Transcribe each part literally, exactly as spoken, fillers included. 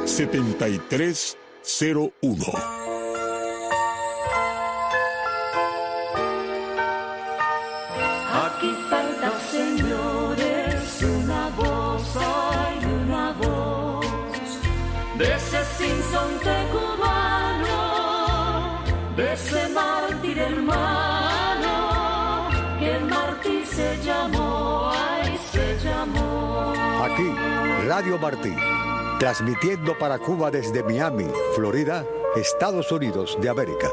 setenta y tres cero uno. Aquí falta, señores, una voz, hay una voz de ese sinsonte cubano, de ese mártir hermano, que el mártir se llamó, ay, se llamó. Aquí, Radio Martí, transmitiendo para Cuba desde Miami, Florida, Estados Unidos de América.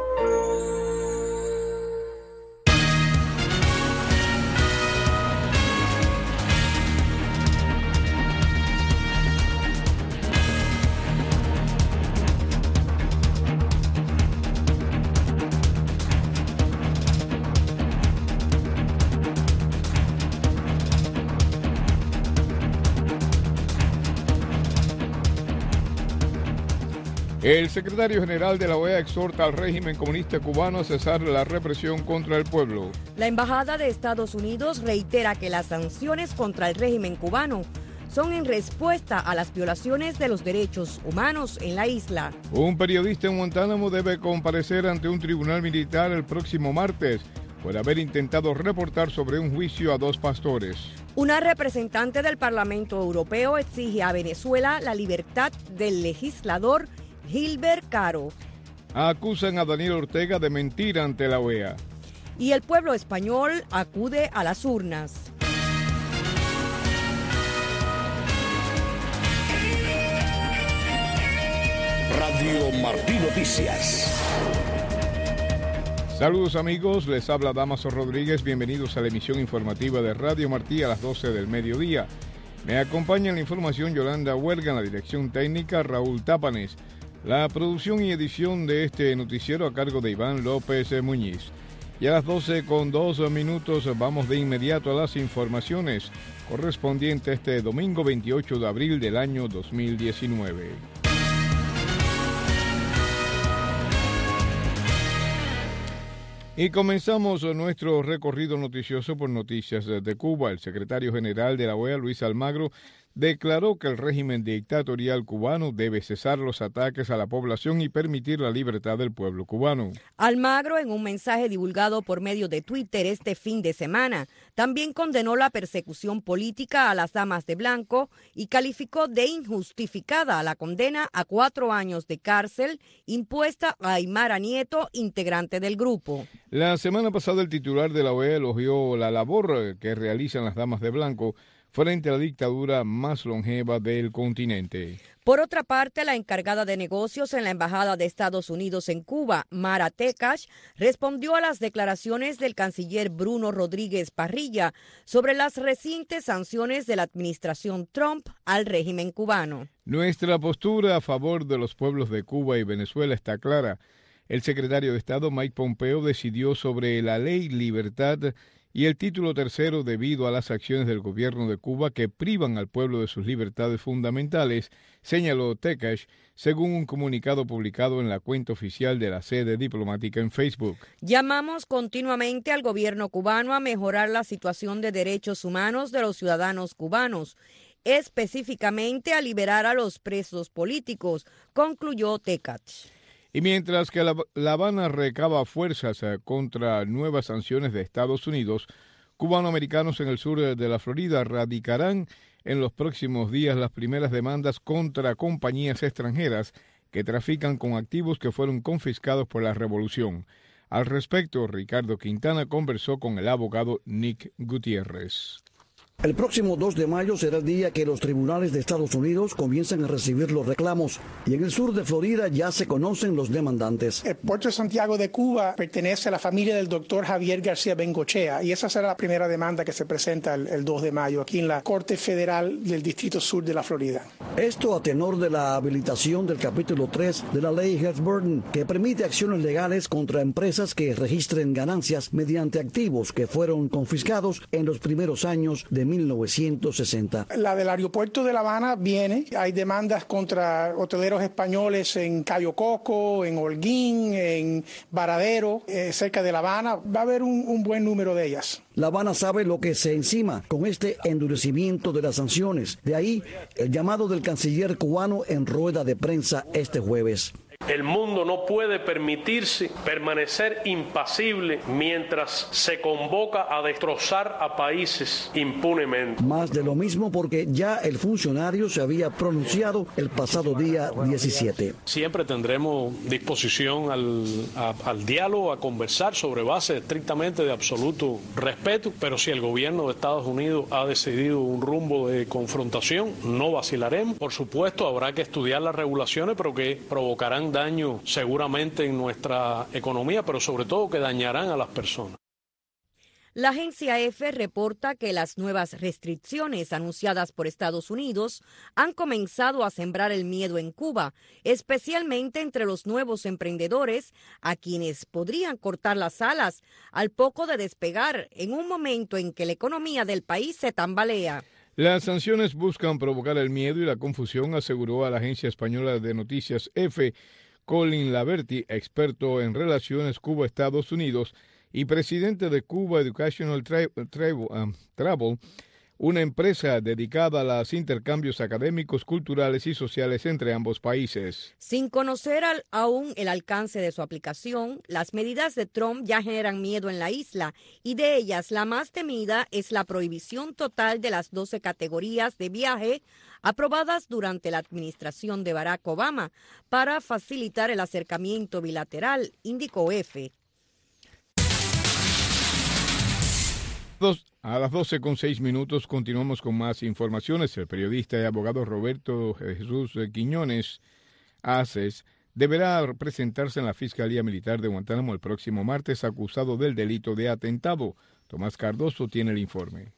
El secretario general de la O E A exhorta al régimen comunista cubano a cesar la represión contra el pueblo. La Embajada de Estados Unidos reitera que las sanciones contra el régimen cubano son en respuesta a las violaciones de los derechos humanos en la isla. Un periodista en Guantánamo debe comparecer ante un tribunal militar el próximo martes por haber intentado reportar sobre un juicio a dos pastores. Una representante del Parlamento Europeo exige a Venezuela la libertad del legislador Gilbert Caro. Acusan a Daniel Ortega de mentir ante la O E A. Y el pueblo español acude a las urnas. Radio Martí Noticias. Saludos amigos, les habla Damaso Rodríguez, bienvenidos a la emisión informativa de Radio Martí a las doce del mediodía. Me acompaña en la información Yolanda Huelga, en la dirección técnica Raúl Tápanes. La producción y edición de este noticiero a cargo de Iván López Muñiz. Y a las doce con dos minutos vamos de inmediato a las informaciones correspondientes a este domingo veintiocho de abril del año dos mil diecinueve. Y comenzamos nuestro recorrido noticioso por noticias de Cuba. El secretario general de la O E A, Luis Almagro, declaró que el régimen dictatorial cubano debe cesar los ataques a la población y permitir la libertad del pueblo cubano. Almagro, en un mensaje divulgado por medio de Twitter este fin de semana, también condenó la persecución política a las damas de blanco y calificó de injustificada la condena a cuatro años de cárcel impuesta a Aymara Nieto, integrante del grupo. La semana pasada el titular de la O E A elogió la labor que realizan las damas de blanco frente a la dictadura más longeva del continente. Por otra parte, la encargada de negocios en la Embajada de Estados Unidos en Cuba, Mara Tekash, respondió a las declaraciones del canciller Bruno Rodríguez Parrilla sobre las recientes sanciones de la administración Trump al régimen cubano. Nuestra postura a favor de los pueblos de Cuba y Venezuela está clara. El secretario de Estado Mike Pompeo decidió sobre la ley Libertad y el título tercero debido a las acciones del gobierno de Cuba que privan al pueblo de sus libertades fundamentales, señaló Tekash, según un comunicado publicado en la cuenta oficial de la sede diplomática en Facebook. Llamamos continuamente al gobierno cubano a mejorar la situación de derechos humanos de los ciudadanos cubanos, específicamente a liberar a los presos políticos, concluyó Tekash. Y mientras que La, La Habana recaba fuerzas eh, contra nuevas sanciones de Estados Unidos, cubanoamericanos en el sur de la Florida radicarán en los próximos días las primeras demandas contra compañías extranjeras que trafican con activos que fueron confiscados por la revolución. Al respecto, Ricardo Quintana conversó con el abogado Nick Gutiérrez. El próximo dos de mayo será el día que los tribunales de Estados Unidos comiencen a recibir los reclamos y en el sur de Florida ya se conocen los demandantes. El puerto de Santiago de Cuba pertenece a la familia del doctor Javier García Bengochea y esa será la primera demanda que se presenta el, el dos de mayo aquí en la Corte Federal del Distrito Sur de la Florida. Esto a tenor de la habilitación del capítulo tres de la ley Hart-Burton, que permite acciones legales contra empresas que registren ganancias mediante activos que fueron confiscados en los primeros años de mil novecientos sesenta. La del aeropuerto de La Habana viene. Hay demandas contra hoteleros españoles en Cayo Coco, en Holguín, en Varadero, eh, cerca de La Habana. Va a haber un, un buen número de ellas. La Habana sabe lo que se encima con este endurecimiento de las sanciones. De ahí el llamado del canciller cubano en rueda de prensa este jueves. El mundo no puede permitirse permanecer impasible mientras se convoca a destrozar a países impunemente. Más de lo mismo porque ya el funcionario se había pronunciado el pasado día diecisiete. Siempre tendremos disposición al, a, al diálogo, a conversar sobre base estrictamente de absoluto respeto, pero si el gobierno de Estados Unidos ha decidido un rumbo de confrontación, no vacilaremos. Por supuesto, habrá que estudiar las regulaciones, pero que provocarán daño seguramente en nuestra economía, pero sobre todo que dañarán a las personas. La agencia EFE reporta que las nuevas restricciones anunciadas por Estados Unidos han comenzado a sembrar el miedo en Cuba, especialmente entre los nuevos emprendedores, a quienes podrían cortar las alas al poco de despegar en un momento en que la economía del país se tambalea. Las sanciones buscan provocar el miedo y la confusión, aseguró a la agencia española de noticias EFE Colin Laverty, experto en relaciones Cuba-Estados Unidos y presidente de Cuba Educational Travel, una empresa dedicada a los intercambios académicos, culturales y sociales entre ambos países. Sin conocer al, aún el alcance de su aplicación, las medidas de Trump ya generan miedo en la isla, y de ellas la más temida es la prohibición total de las doce categorías de viaje aprobadas durante la administración de Barack Obama para facilitar el acercamiento bilateral, indicó EFE. A las doce con seis minutos continuamos con más informaciones. El periodista y abogado Roberto Jesús Quiñones Aces deberá presentarse en la Fiscalía Militar de Guantánamo el próximo martes acusado del delito de atentado. Tomás Cardoso tiene el informe.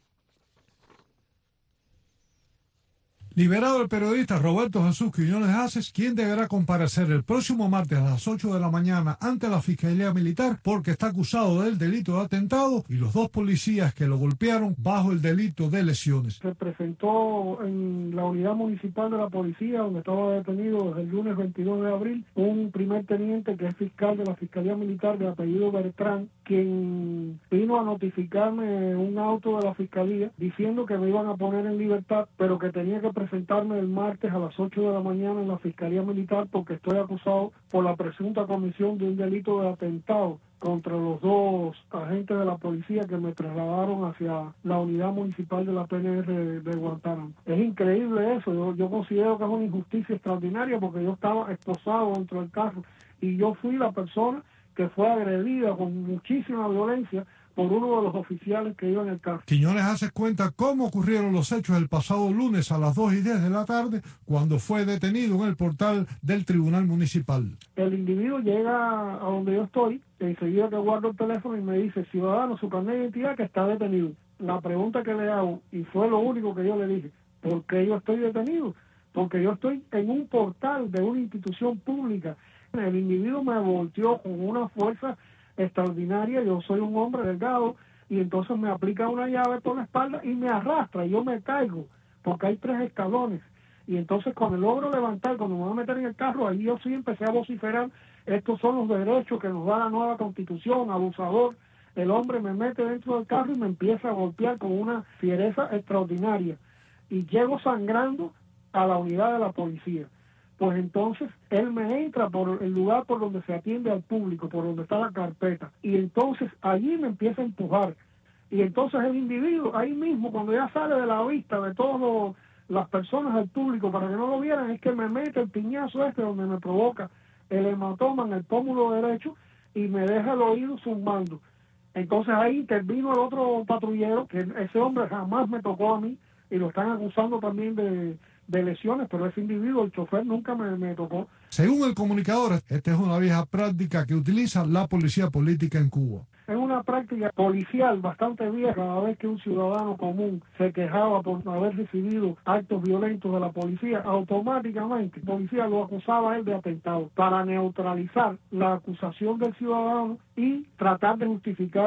Liberado el periodista Roberto Jesús Quiñones Aces, quien deberá comparecer el próximo martes a las ocho de la mañana ante la Fiscalía Militar porque está acusado del delito de atentado y los dos policías que lo golpearon bajo el delito de lesiones. Se presentó en la unidad municipal de la policía, donde estaba detenido desde el lunes veintidós de abril, un primer teniente que es fiscal de la Fiscalía Militar de apellido Bertrán, quien vino a notificarme un auto de la Fiscalía diciendo que me iban a poner en libertad, pero que tenía que presentarme el martes a las ocho de la mañana en la Fiscalía Militar porque estoy acusado por la presunta comisión de un delito de atentado contra los dos agentes de la policía que me trasladaron hacia la unidad municipal de la P N R de, de Guantánamo. Es increíble eso, yo, yo considero que es una injusticia extraordinaria porque yo estaba esposado dentro del carro y yo fui la persona que fue agredida con muchísima violencia por uno de los oficiales que iba en el carro. Quiñones hace cuenta cómo ocurrieron los hechos el pasado lunes a las dos y diez de la tarde, cuando fue detenido en el portal del Tribunal Municipal. El individuo llega a donde yo estoy, enseguida que guardo el teléfono y me dice, ciudadano, su carnet de identidad que está detenido. La pregunta que le hago, y fue lo único que yo le dije, ¿por qué yo estoy detenido? Porque yo estoy en un portal de una institución pública. El individuo me volteó con una fuerza extraordinaria, yo soy un hombre delgado, y entonces me aplica una llave por la espalda y me arrastra, y yo me caigo, porque hay tres escalones, y entonces cuando logro levantar, cuando me voy a meter en el carro, ahí yo sí empecé a vociferar, estos son los derechos que nos da la nueva Constitución, abusador. El hombre me mete dentro del carro y me empieza a golpear con una fiereza extraordinaria, y llego sangrando a la unidad de la policía. Pues entonces él me entra por el lugar por donde se atiende al público, por donde está la carpeta, y entonces allí me empieza a empujar, y entonces el individuo ahí mismo, cuando ya sale de la vista de todas las personas del público para que no lo vieran, es que me mete el piñazo este donde me provoca el hematoma en el pómulo derecho y me deja el oído zumbando. Entonces ahí intervino el otro patrullero, que ese hombre jamás me tocó a mí, y lo están acusando también de de lesiones, pero ese individuo, el chofer, nunca me, me tocó. Según el comunicador, esta es una vieja práctica que utiliza la policía política en Cuba. Es una práctica policial bastante vieja. Cada vez que un ciudadano común se quejaba por haber recibido actos violentos de la policía, automáticamente la policía lo acusaba a él de atentado para neutralizar la acusación del ciudadano y tratar de justificar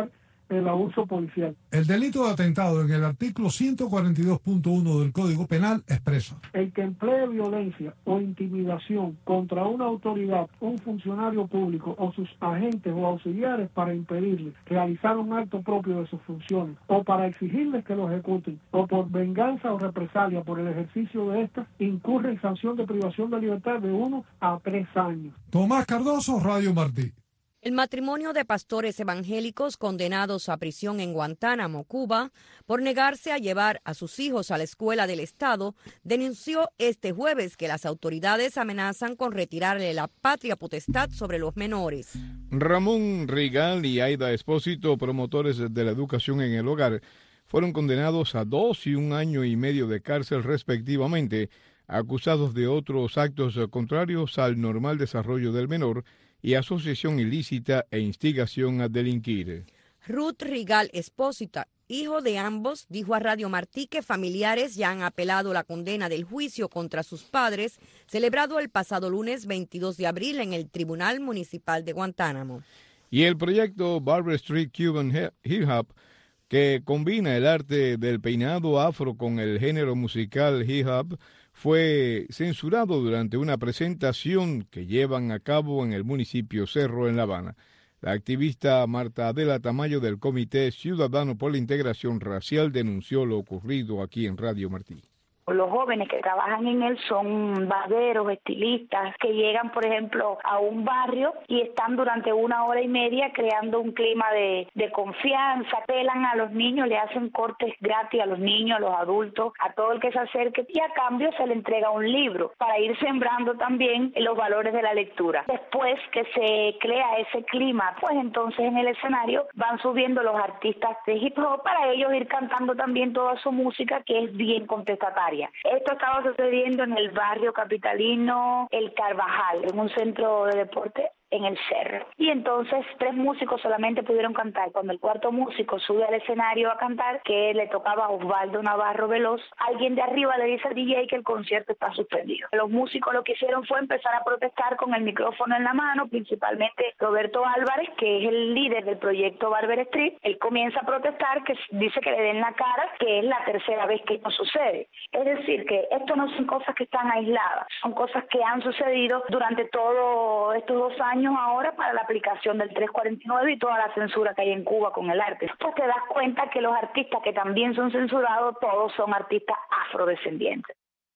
el abuso policial. El delito de atentado en el artículo ciento cuarenta y dos punto uno del Código Penal expresa: el que emplee violencia o intimidación contra una autoridad, un funcionario público o sus agentes o auxiliares para impedirles realizar un acto propio de sus funciones o para exigirles que lo ejecuten o por venganza o represalia por el ejercicio de estas, incurre en sanción de privación de libertad de uno a tres años. Tomás Cardoso, Radio Martí. El matrimonio de pastores evangélicos condenados a prisión en Guantánamo, Cuba, por negarse a llevar a sus hijos a la escuela del Estado, denunció este jueves que las autoridades amenazan con retirarle la patria potestad sobre los menores. Ramón Rigal y Aida Espósito, promotores de la educación en el hogar, fueron condenados a dos y un año y medio de cárcel respectivamente, acusados de otros actos contrarios al normal desarrollo del menor y asociación ilícita e instigación a delinquir. Ruth Rigal Espósito, hijo de ambos, dijo a Radio Martí que familiares ya han apelado la condena del juicio contra sus padres, celebrado el pasado lunes veintidós de abril en el Tribunal Municipal de Guantánamo. Y el proyecto Barber Street Cuban Hip Hop, que combina el arte del peinado afro con el género musical hip hop, fue censurado durante una presentación que llevan a cabo en el municipio Cerro, en La Habana. La activista Marta Adela Tamayo del Comité Ciudadano por la Integración Racial denunció lo ocurrido aquí en Radio Martí. Los jóvenes que trabajan en él son barberos, estilistas, que llegan, por ejemplo, a un barrio y están durante una hora y media creando un clima de, de confianza, pelan a los niños, le hacen cortes gratis a los niños, a los adultos, a todo el que se acerque, y a cambio se le entrega un libro para ir sembrando también los valores de la lectura. Después que se crea ese clima, pues entonces en el escenario van subiendo los artistas de hip hop para ellos ir cantando también toda su música, que es bien contestataria. Esto estaba sucediendo en el barrio capitalino El Carvajal, en un centro de deporte en el Cerro. Y entonces tres músicos solamente pudieron cantar. Cuando el cuarto músico sube al escenario a cantar, que le tocaba a Osvaldo Navarro Veloz, alguien de arriba le dice al D J que el concierto está suspendido. Los músicos lo que hicieron fue empezar a protestar con el micrófono en la mano, principalmente Roberto Álvarez, que es el líder del proyecto Barber Street. Él comienza a protestar, que dice que le den la cara, que es la tercera vez que esto sucede. Es decir, que esto no son cosas que están aisladas, son cosas que han sucedido durante todos estos dos años ahora para la aplicación del trescientos cuarenta y nueve y toda la censura que hay en Cuba con el arte. Pues te das cuenta que los artistas que también son censurados, todos son artistas afrodescendientes.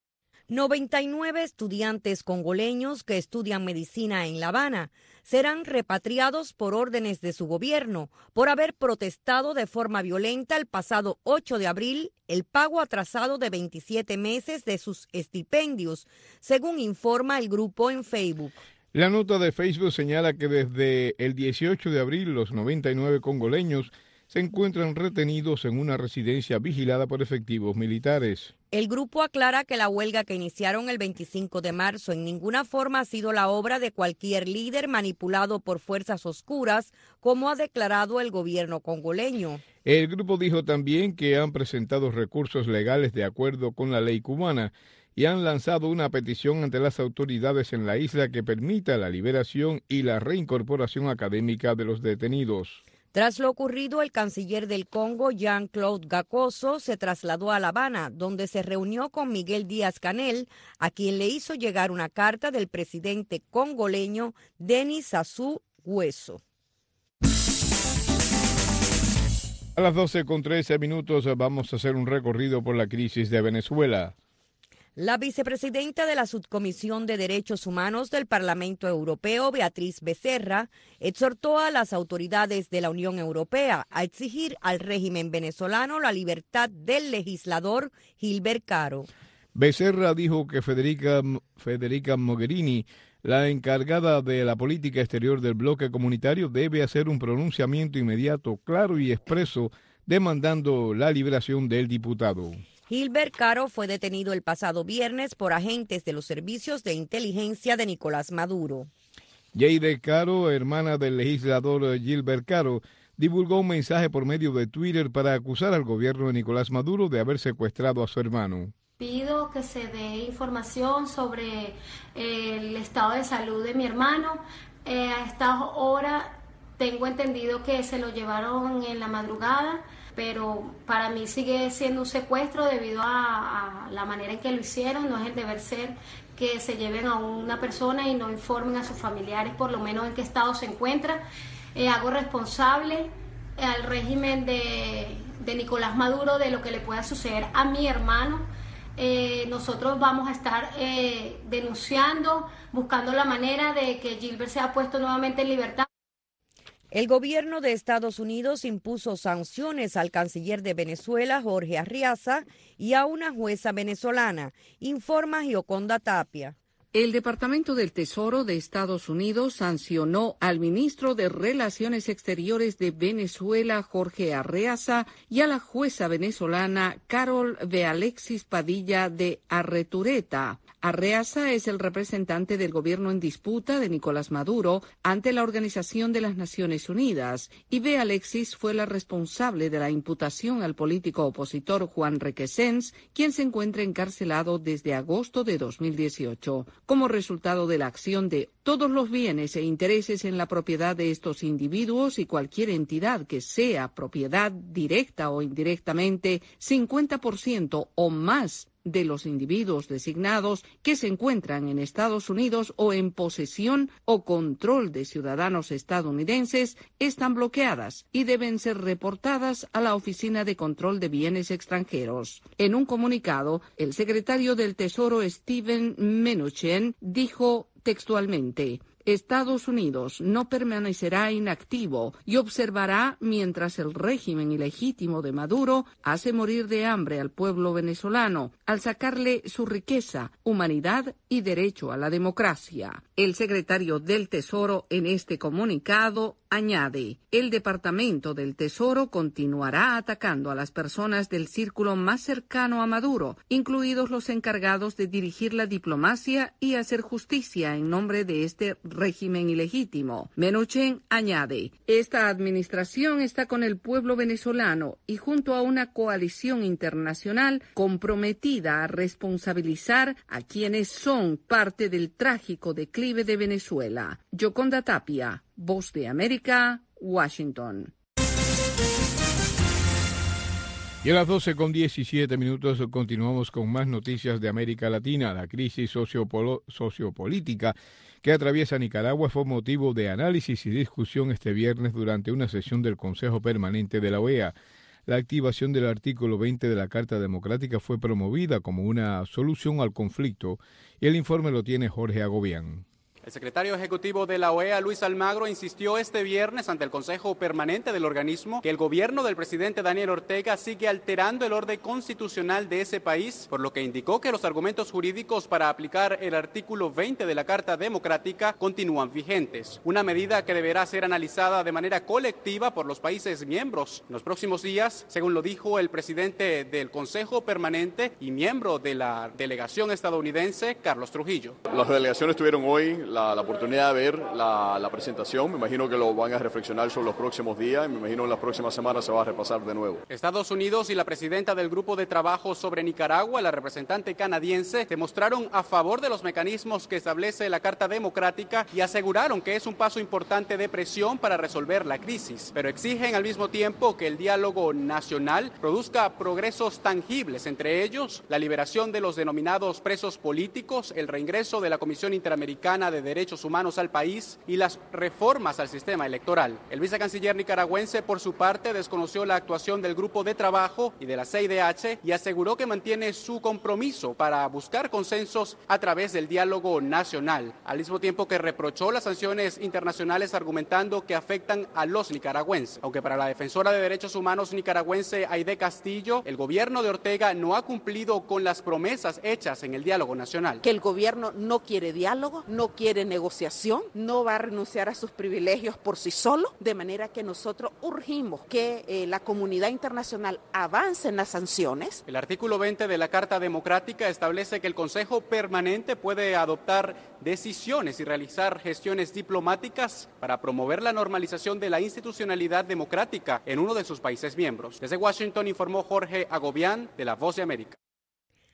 noventa y nueve estudiantes congoleños que estudian medicina en La Habana serán repatriados por órdenes de su gobierno por haber protestado de forma violenta el pasado ocho de abril el pago atrasado de veintisiete meses de sus estipendios, según informa el grupo en Facebook. La nota de Facebook señala que desde el dieciocho de abril los noventa y nueve congoleños se encuentran retenidos en una residencia vigilada por efectivos militares. El grupo aclara que la huelga que iniciaron el veinticinco de marzo en ninguna forma ha sido la obra de cualquier líder manipulado por fuerzas oscuras, como ha declarado el gobierno congoleño. El grupo dijo también que han presentado recursos legales de acuerdo con la ley cubana y han lanzado una petición ante las autoridades en la isla que permita la liberación y la reincorporación académica de los detenidos. Tras lo ocurrido, el canciller del Congo, Jean-Claude Gakoso, se trasladó a La Habana, donde se reunió con Miguel Díaz-Canel, a quien le hizo llegar una carta del presidente congoleño Denis Sassou Nguesso. A las doce con trece minutos vamos a hacer un recorrido por la crisis de Venezuela. La vicepresidenta de la Subcomisión de Derechos Humanos del Parlamento Europeo, Beatriz Becerra, exhortó a las autoridades de la Unión Europea a exigir al régimen venezolano la libertad del legislador Gilbert Caro. Becerra dijo que Federica, Federica Mogherini, la encargada de la política exterior del bloque comunitario, debe hacer un pronunciamiento inmediato, claro y expreso, demandando la liberación del diputado. Gilbert Caro fue detenido el pasado viernes por agentes de los servicios de inteligencia de Nicolás Maduro. Yeide Caro, hermana del legislador Gilbert Caro, divulgó un mensaje por medio de Twitter para acusar al gobierno de Nicolás Maduro de haber secuestrado a su hermano. Pido que se dé información sobre el estado de salud de mi hermano. Eh, a esta hora Tengo entendido que se lo llevaron en la madrugada, pero para mí sigue siendo un secuestro debido a, a la manera en que lo hicieron. No es el deber ser que se lleven a una persona y no informen a sus familiares por lo menos en qué estado se encuentra. Eh, hago responsable al régimen de, de Nicolás Maduro de lo que le pueda suceder a mi hermano. Eh, nosotros vamos a estar eh, denunciando, buscando la manera de que Gilbert sea puesto nuevamente en libertad. El gobierno de Estados Unidos impuso sanciones al canciller de Venezuela, Jorge Arriaza, y a una jueza venezolana, informa Gioconda Tapia. El Departamento del Tesoro de Estados Unidos sancionó al ministro de Relaciones Exteriores de Venezuela, Jorge Arriaza, y a la jueza venezolana Carol de Alexis Padilla de Arretureta. Arriaza es el representante del gobierno en disputa de Nicolás Maduro ante la Organización de las Naciones Unidas, y de Alexis fue la responsable de la imputación al político opositor Juan Requesens, quien se encuentra encarcelado desde agosto de dos mil dieciocho. Como resultado de la acción de todos los bienes e intereses en la propiedad de estos individuos y cualquier entidad que sea propiedad directa o indirectamente, cincuenta por ciento o más de los individuos designados que se encuentran en Estados Unidos o en posesión o control de ciudadanos estadounidenses están bloqueadas y deben ser reportadas a la Oficina de Control de Bienes Extranjeros. En un comunicado, el secretario del Tesoro Steven Mnuchin dijo textualmente: Estados Unidos no permanecerá inactivo y observará mientras el régimen ilegítimo de Maduro hace morir de hambre al pueblo venezolano al sacarle su riqueza, humanidad y derecho a la democracia. El secretario del Tesoro en este comunicado añade: el Departamento del Tesoro continuará atacando a las personas del círculo más cercano a Maduro, incluidos los encargados de dirigir la diplomacia y hacer justicia en nombre de este régimen ilegítimo. Mnuchin añade: esta administración está con el pueblo venezolano y junto a una coalición internacional comprometida a responsabilizar a quienes son parte del trágico declive de Venezuela. Gioconda Tapia, Voz de América, Washington. Y a las doce con diecisiete minutos continuamos con más noticias de América Latina. La crisis sociopolo- sociopolítica que atraviesa Nicaragua fue motivo de análisis y discusión este viernes durante una sesión del Consejo Permanente de la O E A. La activación del artículo veinte de la Carta Democrática fue promovida como una solución al conflicto y el informe lo tiene Jorge Agobián. El secretario ejecutivo de la O E A, Luis Almagro, insistió este viernes ante el Consejo Permanente del organismo que el gobierno del presidente Daniel Ortega sigue alterando el orden constitucional de ese país, por lo que indicó que los argumentos jurídicos para aplicar el artículo veinte de la Carta Democrática continúan vigentes, una medida que deberá ser analizada de manera colectiva por los países miembros en los próximos días, según lo dijo el presidente del Consejo Permanente y miembro de la delegación estadounidense, Carlos Trujillo. Las delegaciones tuvieron hoy La, la oportunidad de ver la, la presentación. Me imagino que lo van a reflexionar sobre los próximos días y me imagino en las próximas semanas se va a repasar de nuevo. Estados Unidos y la presidenta del Grupo de Trabajo sobre Nicaragua, la representante canadiense, demostraron a favor de los mecanismos que establece la Carta Democrática y aseguraron que es un paso importante de presión para resolver la crisis, pero exigen al mismo tiempo que el diálogo nacional produzca progresos tangibles, entre ellos la liberación de los denominados presos políticos, el reingreso de la Comisión Interamericana de Derechos Humanos al país y las reformas al sistema electoral. El vicecanciller nicaragüense, por su parte, desconoció la actuación del Grupo de Trabajo y de la C I D H y aseguró que mantiene su compromiso para buscar consensos a través del diálogo nacional, al mismo tiempo que reprochó las sanciones internacionales argumentando que afectan a los nicaragüenses. Aunque para la defensora de derechos humanos nicaragüense Aide Castillo, el gobierno de Ortega no ha cumplido con las promesas hechas en el diálogo nacional. Que el gobierno no quiere diálogo, no quiere de negociación, no va a renunciar a sus privilegios por sí solo, de manera que nosotros urgimos que eh, la comunidad internacional avance en las sanciones. El artículo veinte de la Carta Democrática establece que el Consejo Permanente puede adoptar decisiones y realizar gestiones diplomáticas para promover la normalización de la institucionalidad democrática en uno de sus países miembros. Desde Washington informó Jorge Agobián de La Voz de América.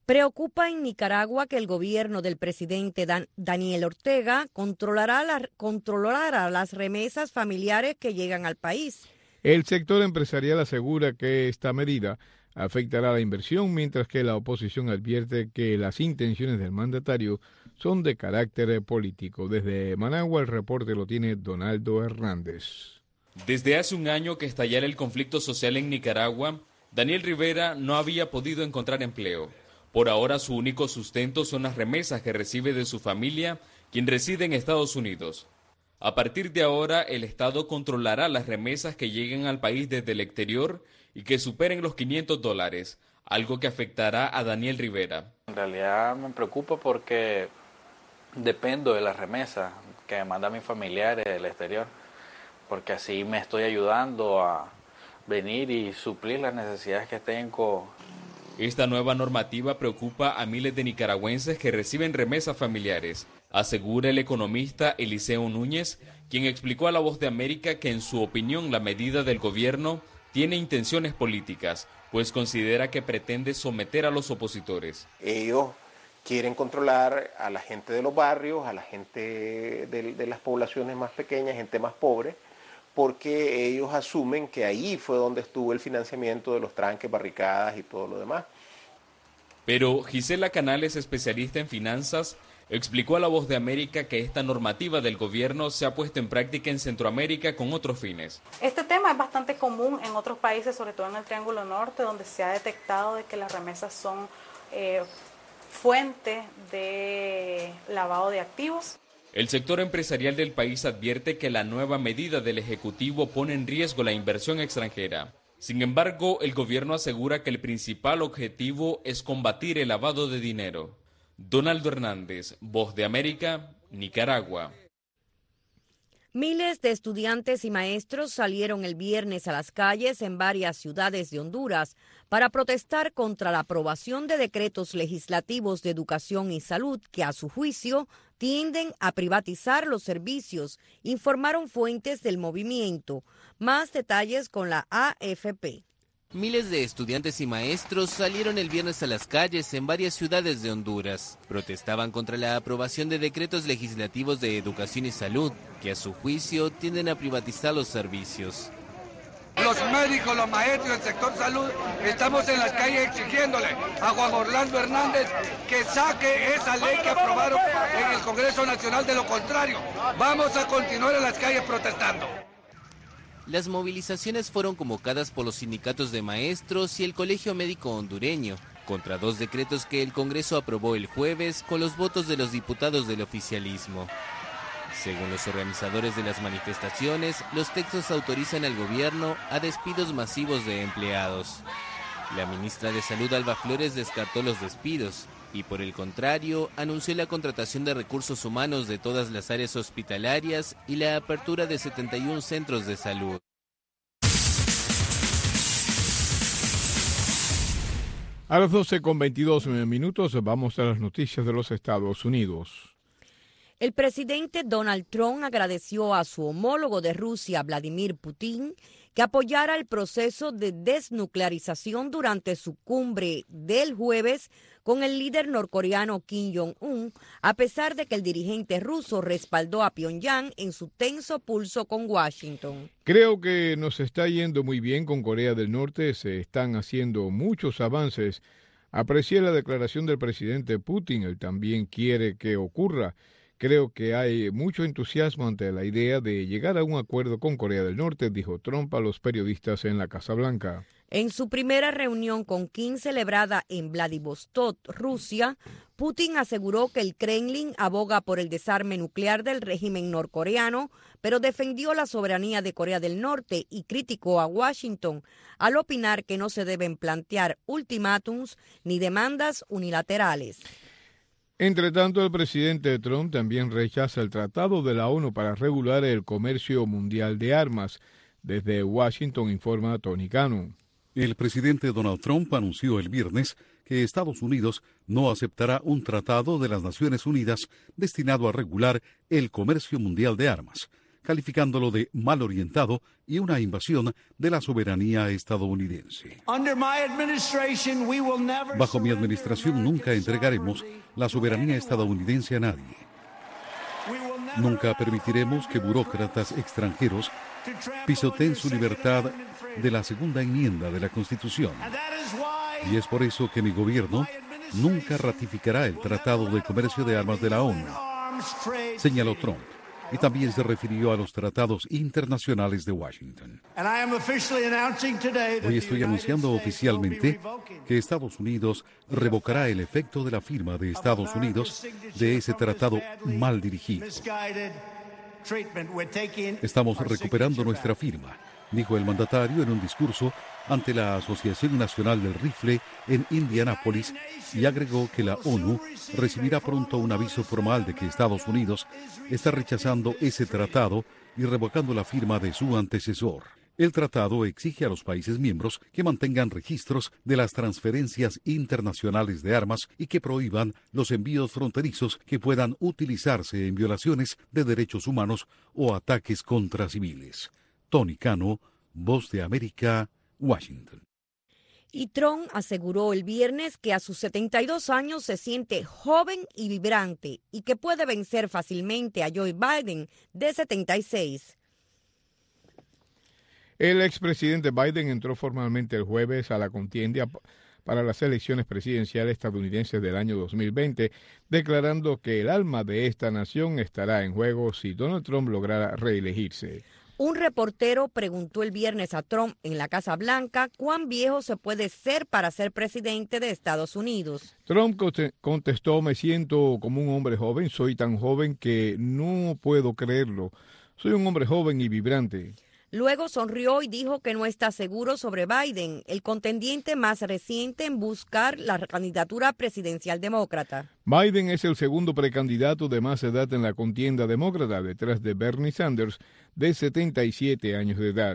Preocupa en Nicaragua que el gobierno del presidente Dan- Daniel Ortega controlará, la, controlará las remesas familiares que llegan al país. El sector empresarial asegura que esta medida afectará la inversión, mientras que la oposición advierte que las intenciones del mandatario son de carácter político. Desde Managua el reporte lo tiene Donaldo Hernández. Desde hace un año que estallara el conflicto social en Nicaragua, Daniel Rivera no había podido encontrar empleo. Por ahora su único sustento son las remesas que recibe de su familia, quien reside en Estados Unidos. A partir de ahora, el Estado controlará las remesas que lleguen al país desde el exterior y que superen los quinientos dólares, algo que afectará a Daniel Rivera. En realidad me preocupa porque dependo de las remesas que me mandan mis familiares del exterior, porque así me estoy ayudando a venir y suplir las necesidades que tengo. Esta nueva normativa preocupa a miles de nicaragüenses que reciben remesas familiares, asegura el economista Eliseo Núñez, quien explicó a La Voz de América que en su opinión la medida del gobierno tiene intenciones políticas, pues considera que pretende someter a los opositores. Ellos quieren controlar a la gente de los barrios, a la gente de, de las poblaciones más pequeñas, gente más pobre, porque ellos asumen que ahí fue donde estuvo el financiamiento de los tranques, barricadas y todo lo demás. Pero Gisela Canales, especialista en finanzas, explicó a La Voz de América que esta normativa del gobierno se ha puesto en práctica en Centroamérica con otros fines. Este tema es bastante común en otros países, sobre todo en el Triángulo Norte, donde se ha detectado de que las remesas son eh, fuente de lavado de activos. El sector empresarial del país advierte que la nueva medida del Ejecutivo pone en riesgo la inversión extranjera. Sin embargo, el gobierno asegura que el principal objetivo es combatir el lavado de dinero. Donaldo Hernández, Voz de América, Nicaragua. Miles de estudiantes y maestros salieron el viernes a las calles en varias ciudades de Honduras para protestar contra la aprobación de decretos legislativos de educación y salud que, a su juicio, tienden a privatizar los servicios, informaron fuentes del movimiento. Más detalles con la A F P. Miles de estudiantes y maestros salieron el viernes a las calles en varias ciudades de Honduras. Protestaban contra la aprobación de decretos legislativos de educación y salud, que a su juicio tienden a privatizar los servicios. Los médicos, los maestros del sector salud, estamos en las calles exigiéndole a Juan Orlando Hernández que saque esa ley que aprobaron en el Congreso Nacional. De lo contrario, vamos a continuar en las calles protestando. Las movilizaciones fueron convocadas por los sindicatos de maestros y el Colegio Médico Hondureño, contra dos decretos que el Congreso aprobó el jueves con los votos de los diputados del oficialismo. Según los organizadores de las manifestaciones, los textos autorizan al gobierno a despidos masivos de empleados. La ministra de Salud, Alba Flores, descartó los despidos y, por el contrario, anunció la contratación de recursos humanos de todas las áreas hospitalarias y la apertura de setenta y un centros de salud. A las doce con veintidós minutos vamos a las noticias de los Estados Unidos. El presidente Donald Trump agradeció a su homólogo de Rusia, Vladimir Putin, que apoyara el proceso de desnuclearización durante su cumbre del jueves con el líder norcoreano Kim Jong-un, a pesar de que el dirigente ruso respaldó a Pyongyang en su tenso pulso con Washington. Creo que nos está yendo muy bien con Corea del Norte, se están haciendo muchos avances. Aprecié la declaración del presidente Putin, él también quiere que ocurra. Creo que hay mucho entusiasmo ante la idea de llegar a un acuerdo con Corea del Norte, dijo Trump a los periodistas en la Casa Blanca. En su primera reunión con Kim celebrada en Vladivostok, Rusia, Putin aseguró que el Kremlin aboga por el desarme nuclear del régimen norcoreano, pero defendió la soberanía de Corea del Norte y criticó a Washington al opinar que no se deben plantear ultimátums ni demandas unilaterales. Entre tanto, el presidente Trump también rechaza el tratado de la ONU para regular el comercio mundial de armas. Desde Washington informa Tony Cano. El presidente Donald Trump anunció el viernes que Estados Unidos no aceptará un tratado de las Naciones Unidas destinado a regular el comercio mundial de armas. calificándolo de mal orientado y una invasión de la soberanía estadounidense. Bajo mi administración nunca entregaremos la soberanía estadounidense a nadie. Nunca permitiremos que burócratas extranjeros pisoteen su libertad de la segunda enmienda de la Constitución. Y es por eso que mi gobierno nunca ratificará el Tratado de Comercio de Armas de la ONU, señaló Trump, y también se refirió a los tratados internacionales de Washington. Hoy estoy anunciando oficialmente que Estados Unidos revocará el efecto de la firma de Estados Unidos de ese tratado mal dirigido. Estamos recuperando nuestra firma, dijo el mandatario en un discurso ante la Asociación Nacional del Rifle en Indianápolis, y agregó que la ONU recibirá pronto un aviso formal de que Estados Unidos está rechazando ese tratado y revocando la firma de su antecesor. El tratado exige a los países miembros que mantengan registros de las transferencias internacionales de armas y que prohíban los envíos fronterizos que puedan utilizarse en violaciones de derechos humanos o ataques contra civiles. Tony Cano, Voz de América, Washington. Y Trump aseguró el viernes que a sus setenta y dos años se siente joven y vibrante y que puede vencer fácilmente a Joe Biden, de setenta y seis. El expresidente Biden entró formalmente el jueves a la contienda para las elecciones presidenciales estadounidenses del año dos mil veinte, declarando que el alma de esta nación estará en juego si Donald Trump lograra reelegirse. Un reportero preguntó el viernes a Trump en la Casa Blanca cuán viejo se puede ser para ser presidente de Estados Unidos. Trump contestó: me siento como un hombre joven, soy tan joven que no puedo creerlo. Soy un hombre joven y vibrante. Luego sonrió y dijo que no está seguro sobre Biden, el contendiente más reciente en buscar la candidatura presidencial demócrata. Biden es el segundo precandidato de más edad en la contienda demócrata, detrás de Bernie Sanders, de setenta y siete años de edad.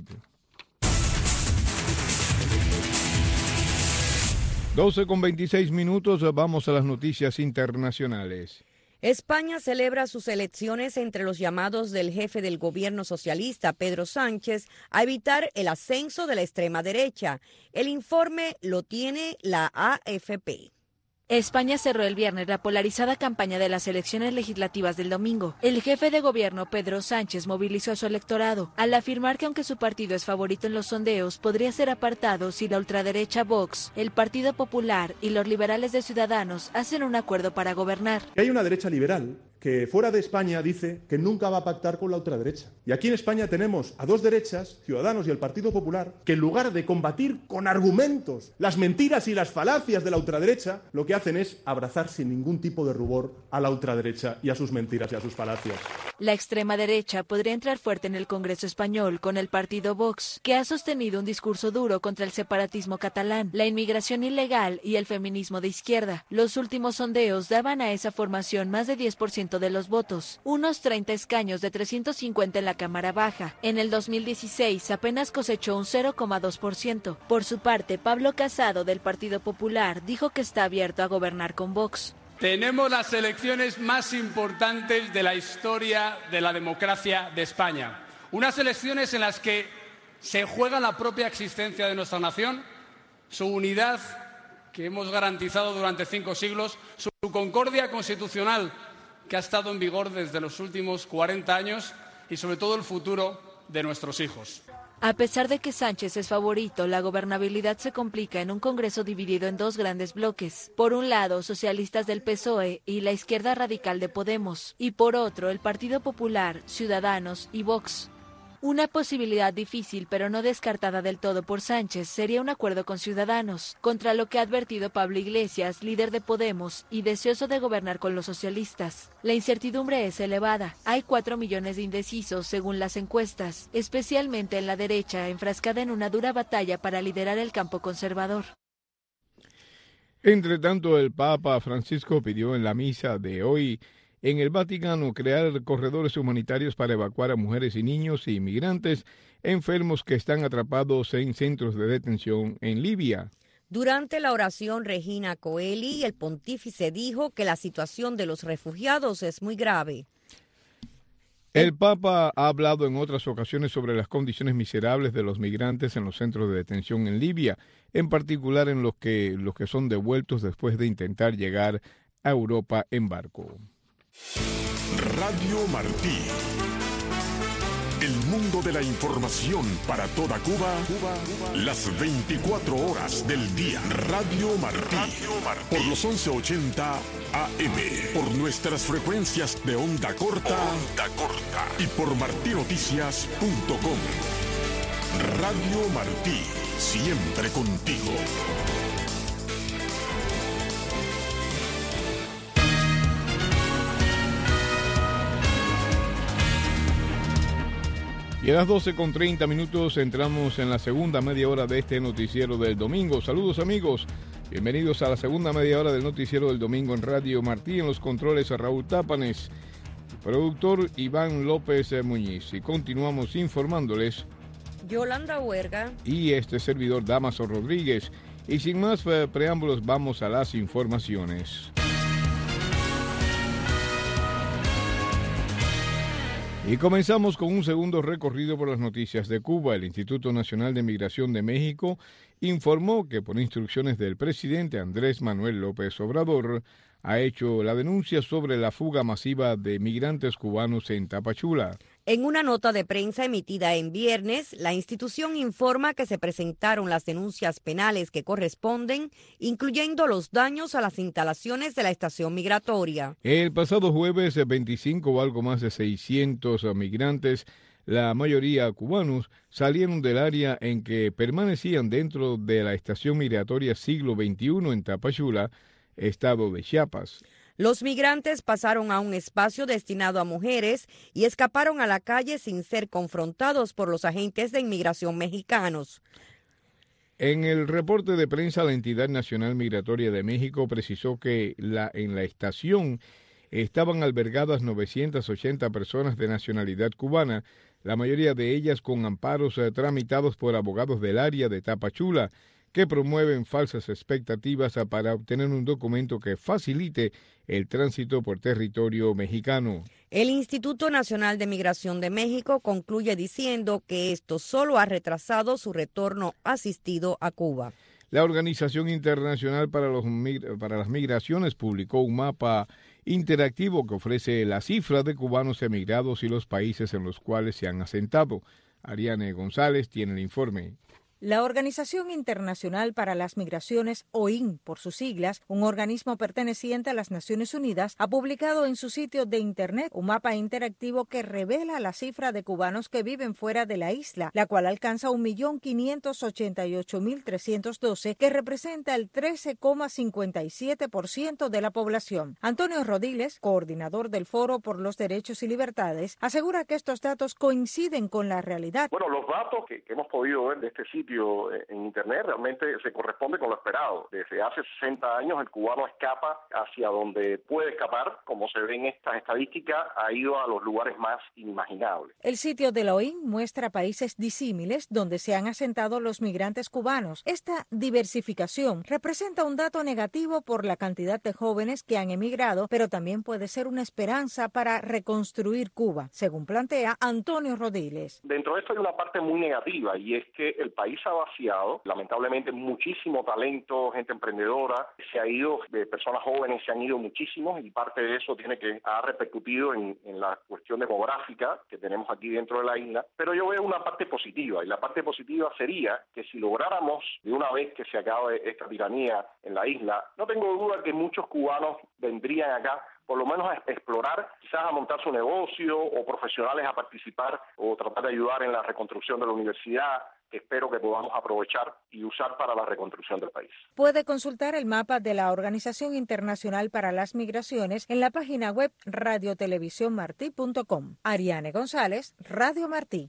doce con veintiséis minutos, vamos a las noticias internacionales. España celebra sus elecciones entre los llamados del jefe del gobierno socialista, Pedro Sánchez, a evitar el ascenso de la extrema derecha. El informe lo tiene la A F P. España cerró el viernes la polarizada campaña de las elecciones legislativas del domingo. El jefe de gobierno, Pedro Sánchez, movilizó a su electorado al afirmar que aunque su partido es favorito en los sondeos, podría ser apartado si la ultraderecha Vox, el Partido Popular y los liberales de Ciudadanos hacen un acuerdo para gobernar. Hay una derecha liberal que fuera de España dice que nunca va a pactar con la ultraderecha. Y aquí en España tenemos a dos derechas, Ciudadanos y el Partido Popular, que en lugar de combatir con argumentos las mentiras y las falacias de la ultraderecha, lo que hacen es abrazar sin ningún tipo de rubor a la ultraderecha y a sus mentiras y a sus falacias. La extrema derecha podría entrar fuerte en el Congreso español con el partido Vox, que ha sostenido un discurso duro contra el separatismo catalán, la inmigración ilegal y el feminismo de izquierda. Los últimos sondeos daban a esa formación más de diez por ciento de los votos, unos treinta escaños de trescientos cincuenta en la Cámara Baja. En el dos mil dieciséis apenas cosechó un cero coma dos por ciento. Por su parte, Pablo Casado, del Partido Popular, dijo que está abierto a gobernar con Vox. Tenemos las elecciones más importantes de la historia de la democracia de España. Unas elecciones en las que se juega la propia existencia de nuestra nación, su unidad que hemos garantizado durante cinco siglos, su concordia constitucional que ha estado en vigor desde los últimos cuarenta años y sobre todo el futuro de nuestros hijos. A pesar de que Sánchez es favorito, la gobernabilidad se complica en un Congreso dividido en dos grandes bloques. Por un lado, socialistas del P S O E y la izquierda radical de Podemos, y por otro, el Partido Popular, Ciudadanos y Vox. Una posibilidad difícil, pero no descartada del todo por Sánchez, sería un acuerdo con Ciudadanos, contra lo que ha advertido Pablo Iglesias, líder de Podemos y deseoso de gobernar con los socialistas. La incertidumbre es elevada. Hay cuatro millones de indecisos, según las encuestas, especialmente en la derecha, enfrascada en una dura batalla para liderar el campo conservador. Entre tanto, el Papa Francisco pidió en la misa de hoy en el Vaticano crear corredores humanitarios para evacuar a mujeres y niños e inmigrantes enfermos que están atrapados en centros de detención en Libia. Durante la oración, Regina Coeli, el pontífice dijo que la situación de los refugiados es muy grave. El Papa ha hablado en otras ocasiones sobre las condiciones miserables de los migrantes en los centros de detención en Libia, en particular en los que, los que son devueltos después de intentar llegar a Europa en barco. Radio Martí. El mundo de la información para toda Cuba, Cuba, Cuba, las veinticuatro horas del día. Radio Martí, Radio Martí, por los once ochenta A M, por nuestras frecuencias de onda corta, onda corta y por martinoticias punto com. Radio Martí, siempre contigo. Y a las doce con treinta minutos entramos en la segunda media hora de este noticiero del domingo. Saludos amigos, bienvenidos a la segunda media hora del noticiero del domingo en Radio Martí. En los controles a Raúl Tápanes, productor Iván López Muñiz. Y continuamos informándoles Yolanda Huerga y este servidor Damaso Rodríguez. Y sin más preámbulos vamos a las informaciones. Y comenzamos con un segundo recorrido por las noticias de Cuba. El Instituto Nacional de Migración de México informó que por instrucciones del presidente Andrés Manuel López Obrador ha hecho la denuncia sobre la fuga masiva de migrantes cubanos en Tapachula. En una nota de prensa emitida en viernes, la institución informa que se presentaron las denuncias penales que corresponden, incluyendo los daños a las instalaciones de la estación migratoria. El pasado jueves, veinticinco o algo más de seiscientos migrantes, la mayoría cubanos, salieron del área en que permanecían dentro de la estación migratoria Siglo veintiuno en Tapachula, estado de Chiapas. Los migrantes pasaron a un espacio destinado a mujeres y escaparon a la calle sin ser confrontados por los agentes de inmigración mexicanos. En el reporte de prensa, la Entidad Nacional Migratoria de México precisó que la, en la estación estaban albergadas novecientas ochenta personas de nacionalidad cubana, la mayoría de ellas con amparos eh, tramitados por abogados del área de Tapachula, que promueven falsas expectativas para obtener un documento que facilite el tránsito por territorio mexicano. El Instituto Nacional de Migración de México concluye diciendo que esto solo ha retrasado su retorno asistido a Cuba. La Organización Internacional para, los, para las Migraciones publicó un mapa interactivo que ofrece la cifra de cubanos emigrados y los países en los cuales se han asentado. Ariane González tiene el informe. La Organización Internacional para las Migraciones, O I M por sus siglas, un organismo perteneciente a las Naciones Unidas, ha publicado en su sitio de Internet un mapa interactivo que revela la cifra de cubanos que viven fuera de la isla, la cual alcanza un millón quinientos ochenta y ocho mil trescientos doce, que representa el trece coma cincuenta y siete por ciento de la población. Antonio Rodiles, coordinador del Foro por los Derechos y Libertades, asegura que estos datos coinciden con la realidad. Bueno, los datos que, que hemos podido ver de este sitio en Internet realmente se corresponde con lo esperado. Desde hace sesenta años el cubano escapa hacia donde puede escapar, como se ve en estas estadísticas, ha ido a los lugares más inimaginables. El sitio de la O I M muestra países disímiles donde se han asentado los migrantes cubanos. Esta diversificación representa un dato negativo por la cantidad de jóvenes que han emigrado, pero también puede ser una esperanza para reconstruir Cuba, según plantea Antonio Rodiles. Dentro de esto hay una parte muy negativa, y es que el país ha vaciado, lamentablemente, muchísimo talento, gente emprendedora, se ha ido, de personas jóvenes se han ido muchísimos, y parte de eso tiene que ha repercutido en, en la cuestión demográfica que tenemos aquí dentro de la isla, pero yo veo una parte positiva, y la parte positiva sería que si lográramos de una vez que se acabe esta tiranía en la isla, no tengo duda que muchos cubanos vendrían acá por lo menos a explorar, quizás a montar su negocio, o profesionales a participar o tratar de ayudar en la reconstrucción de la universidad, que espero que podamos aprovechar y usar para la reconstrucción del país. Puede consultar el mapa de la Organización Internacional para las Migraciones en la página web radio televisión martí punto com. Ariane González, Radio Martí.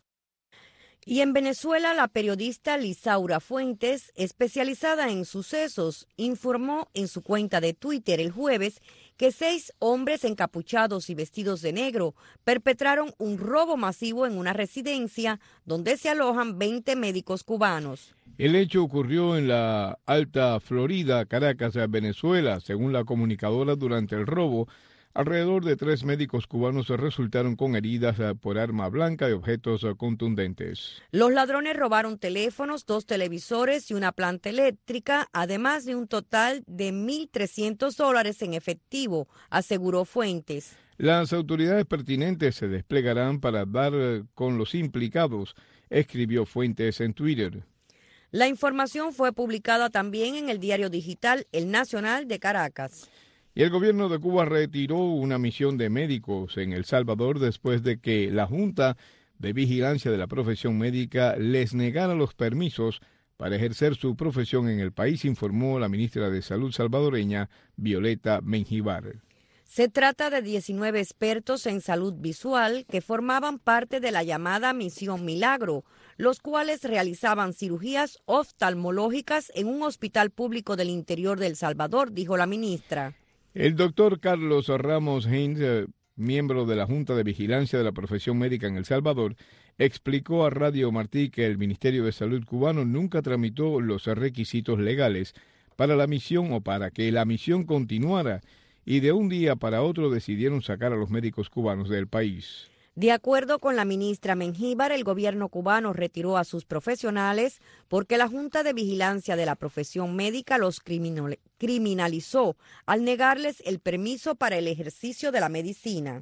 Y en Venezuela, la periodista Lisaura Fuentes, especializada en sucesos, informó en su cuenta de Twitter el jueves que seis hombres encapuchados y vestidos de negro perpetraron un robo masivo en una residencia donde se alojan veinte médicos cubanos. El hecho ocurrió en la Alta Florida, Caracas, Venezuela. Según la comunicadora, durante el robo Alrededor de tres médicos cubanos resultaron con heridas por arma blanca y objetos contundentes. Los ladrones robaron teléfonos, dos televisores y una planta eléctrica, además de un total de mil trescientos dólares en efectivo, aseguró fuentes. Las autoridades pertinentes se desplegarán para dar con los implicados, escribió Fuentes en Twitter. La información fue publicada también en el diario digital El Nacional de Caracas. Y el gobierno de Cuba retiró una misión de médicos en El Salvador después de que la Junta de Vigilancia de la Profesión Médica les negara los permisos para ejercer su profesión en el país, informó la ministra de Salud salvadoreña, Violeta Mengibar. Se trata de diecinueve expertos en salud visual que formaban parte de la llamada Misión Milagro, los cuales realizaban cirugías oftalmológicas en un hospital público del interior de El Salvador, dijo la ministra. El doctor Carlos Ramos Haynes, miembro de la Junta de Vigilancia de la Profesión Médica en El Salvador, explicó a Radio Martí que el Ministerio de Salud cubano nunca tramitó los requisitos legales para la misión o para que la misión continuara, y de un día para otro decidieron sacar a los médicos cubanos del país. De acuerdo con la ministra Mengíbar, el gobierno cubano retiró a sus profesionales porque la Junta de Vigilancia de la Profesión Médica los criminalizó al negarles el permiso para el ejercicio de la medicina.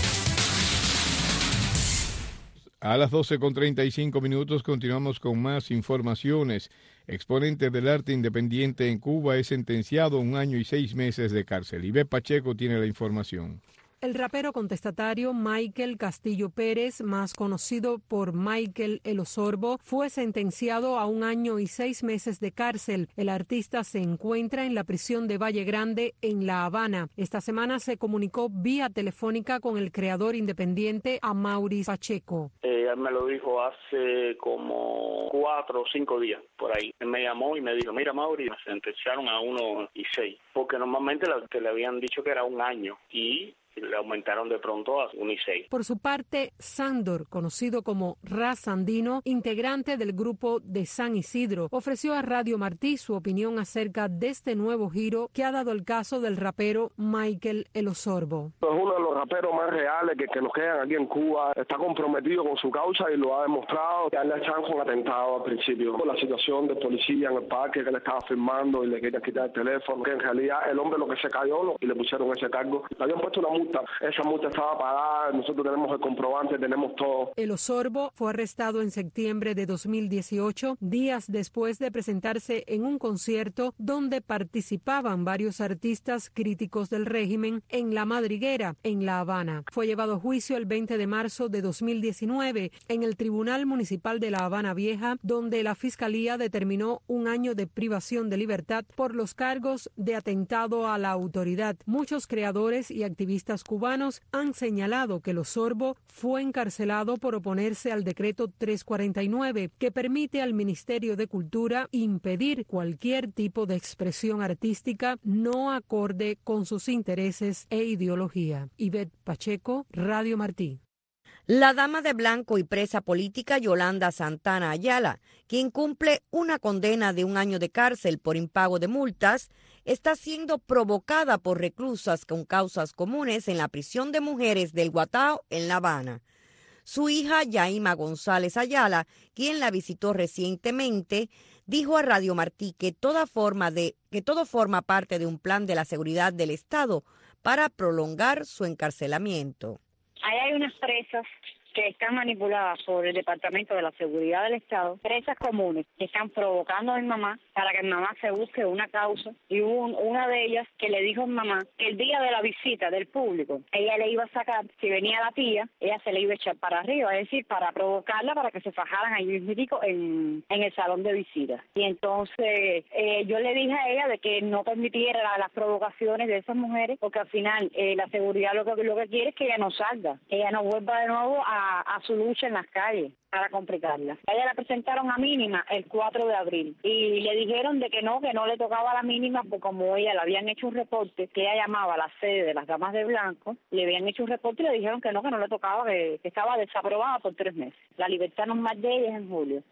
A las doce con treinta y cinco minutos continuamos con más informaciones. Exponente del arte independiente en Cuba es sentenciado a un año y seis meses de cárcel. Ivette Pacheco tiene la información. El rapero contestatario Michael Castillo Pérez, más conocido por Michael El Osorbo, fue sentenciado a un año y seis meses de cárcel. El artista se encuentra en la prisión de Valle Grande, en La Habana. Esta semana se comunicó vía telefónica con el creador independiente Amaury Pacheco. Eh, él me lo dijo hace como cuatro o cinco días, por ahí. Él me llamó y me dijo, mira Amaury, me sentenciaron a uno y seis, porque normalmente le, le habían dicho que era un año y le aumentaron de pronto a uno y seis. Por su parte, Sándor, conocido como Raz Andino, integrante del grupo de San Isidro, ofreció a Radio Martí su opinión acerca de este nuevo giro que ha dado el caso del rapero Michael El Osorbo. Es uno de los raperos más reales que, que nos quedan aquí en Cuba. Está comprometido con su causa y lo ha demostrado. Ya le echaron con atentado al principio. Con la situación de policía en el parque que le estaba firmando y le querían quitar el teléfono, que en realidad el hombre lo que se cayó y le pusieron ese cargo. Le habían puesto una multa. Esa multa estaba pagada, nosotros tenemos el comprobante, tenemos todo. El Osorbo fue arrestado en septiembre de dos mil dieciocho, días después de presentarse en un concierto donde participaban varios artistas críticos del régimen en La Madriguera, en La Habana. Fue llevado a juicio el veinte de marzo de dos mil diecinueve en el Tribunal Municipal de La Habana Vieja, donde la Fiscalía determinó un año de privación de libertad por los cargos de atentado a la autoridad. Muchos creadores y activistas cubanos han señalado que el Osorbo fue encarcelado por oponerse al decreto trescientos cuarenta y nueve, que permite al Ministerio de Cultura impedir cualquier tipo de expresión artística no acorde con sus intereses e ideología. Ivette Pacheco, Radio Martí. La dama de blanco y presa política Yolanda Santana Ayala, quien cumple una condena de un año de cárcel por impago de multas, está siendo provocada por reclusas con causas comunes en la prisión de mujeres del Guatao en La Habana. Su hija, Yaima González Ayala, quien la visitó recientemente, dijo a Radio Martí que toda forma de, que todo forma parte de un plan de la seguridad del Estado para prolongar su encarcelamiento. Ahí hay unas presas que están manipuladas por el Departamento de la Seguridad del Estado, presas comunes que están provocando a mi mamá para que mi mamá se busque una causa, y hubo un, una de ellas que le dijo a mi mamá que el día de la visita del público ella le iba a sacar, si venía la tía, ella se le iba a echar para arriba, es decir, para provocarla para que se fajaran ahí mismo en, en el salón de visita. Y entonces eh, yo le dije a ella de que no permitiera la, las provocaciones de esas mujeres, porque al final eh, la seguridad lo que, lo que quiere es que ella no salga, ella no vuelva de nuevo a A, a su lucha en las calles para complicarla. A ella la presentaron a mínima el cuatro de abril y le dijeron de que no, que no le tocaba la mínima, porque como ella le habían hecho un reporte que ella llamaba a la sede de las damas de blanco, le habían hecho un reporte y le dijeron que no, que no le tocaba, que, que estaba desaprobada por tres meses. La libertad normal de ella es en julio.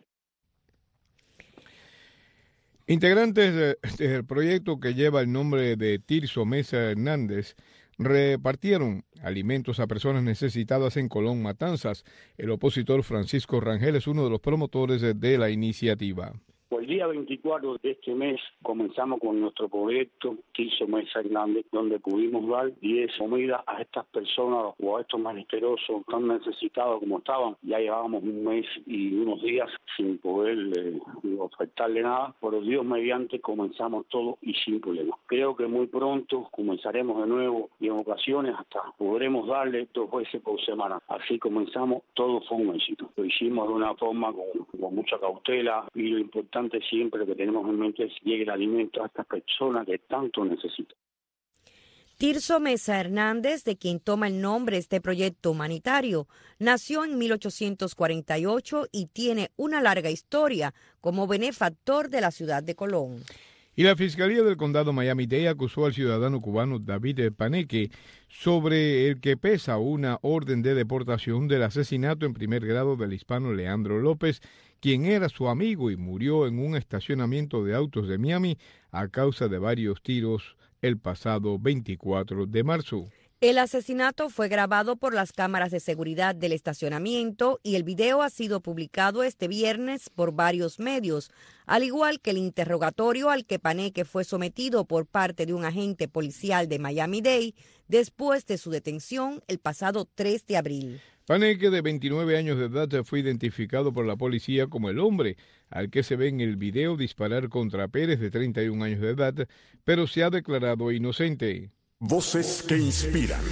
Integrantes del proyecto que lleva el nombre de Tirso Mesa Hernández repartieron alimentos a personas necesitadas en Colón, Matanzas. El opositor Francisco Rangel es uno de los promotores de la iniciativa. El día veinticuatro de este mes comenzamos con nuestro proyecto Tirso Mesa Hernández, donde pudimos dar diez comidas a estas personas o a estos menesterosos tan necesitados como estaban. Ya llevábamos un mes y unos días sin poder eh, ofertarle nada, pero Dios mediante comenzamos todo y sin problema. Creo que muy pronto comenzaremos de nuevo y en ocasiones hasta podremos darle dos veces por semana. Así comenzamos, todo fue un éxito. Lo hicimos de una forma con, con mucha cautela y lo importante siempre que tenemos en mente es que llegue el alimento a estas personas que tanto necesitan. Tirso Mesa Hernández, de quien toma el nombre este proyecto humanitario, nació en mil ochocientos cuarenta y ocho y tiene una larga historia como benefactor de la ciudad de Colón. Y la Fiscalía del Condado Miami-Dade acusó al ciudadano cubano David Paneque, sobre el que pesa una orden de deportación, del asesinato en primer grado del hispano Leandro López, quien era su amigo y murió en un estacionamiento de autos de Miami a causa de varios tiros el pasado veinticuatro de marzo. El asesinato fue grabado por las cámaras de seguridad del estacionamiento y el video ha sido publicado este viernes por varios medios, al igual que el interrogatorio al que Paneque fue sometido por parte de un agente policial de Miami-Dade después de su detención el pasado tres de abril. Paneque, de veintinueve años de edad, fue identificado por la policía como el hombre al que se ve en el video disparar contra Pérez, de treinta y un años de edad, pero se ha declarado inocente. Voces que inspiran.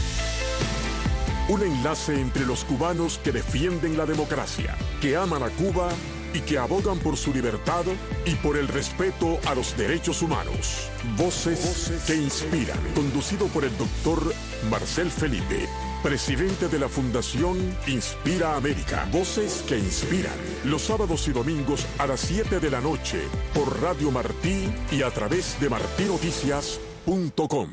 Un enlace entre los cubanos que defienden la democracia, que aman a Cuba y que abogan por su libertad y por el respeto a los derechos humanos. Voces, Voces que inspiran. Conducido por el doctor Marcel Felipe, presidente de la Fundación Inspira América. Voces que inspiran. Los sábados y domingos a las siete de la noche por Radio Martí y a través de martí noticias punto com.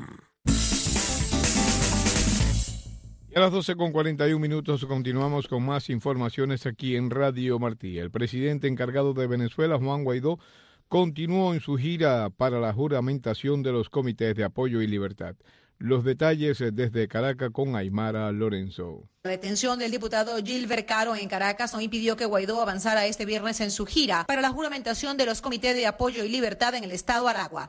A las doce con cuarenta y un minutos continuamos con más informaciones aquí en Radio Martí. El presidente encargado de Venezuela, Juan Guaidó, continuó en su gira para la juramentación de los comités de apoyo y libertad. Los detalles desde Caracas con Aymara Lorenzo. La detención del diputado Gilbert Caro en Caracas no impidió que Guaidó avanzara este viernes en su gira para la juramentación de los comités de apoyo y libertad en el estado Aragua.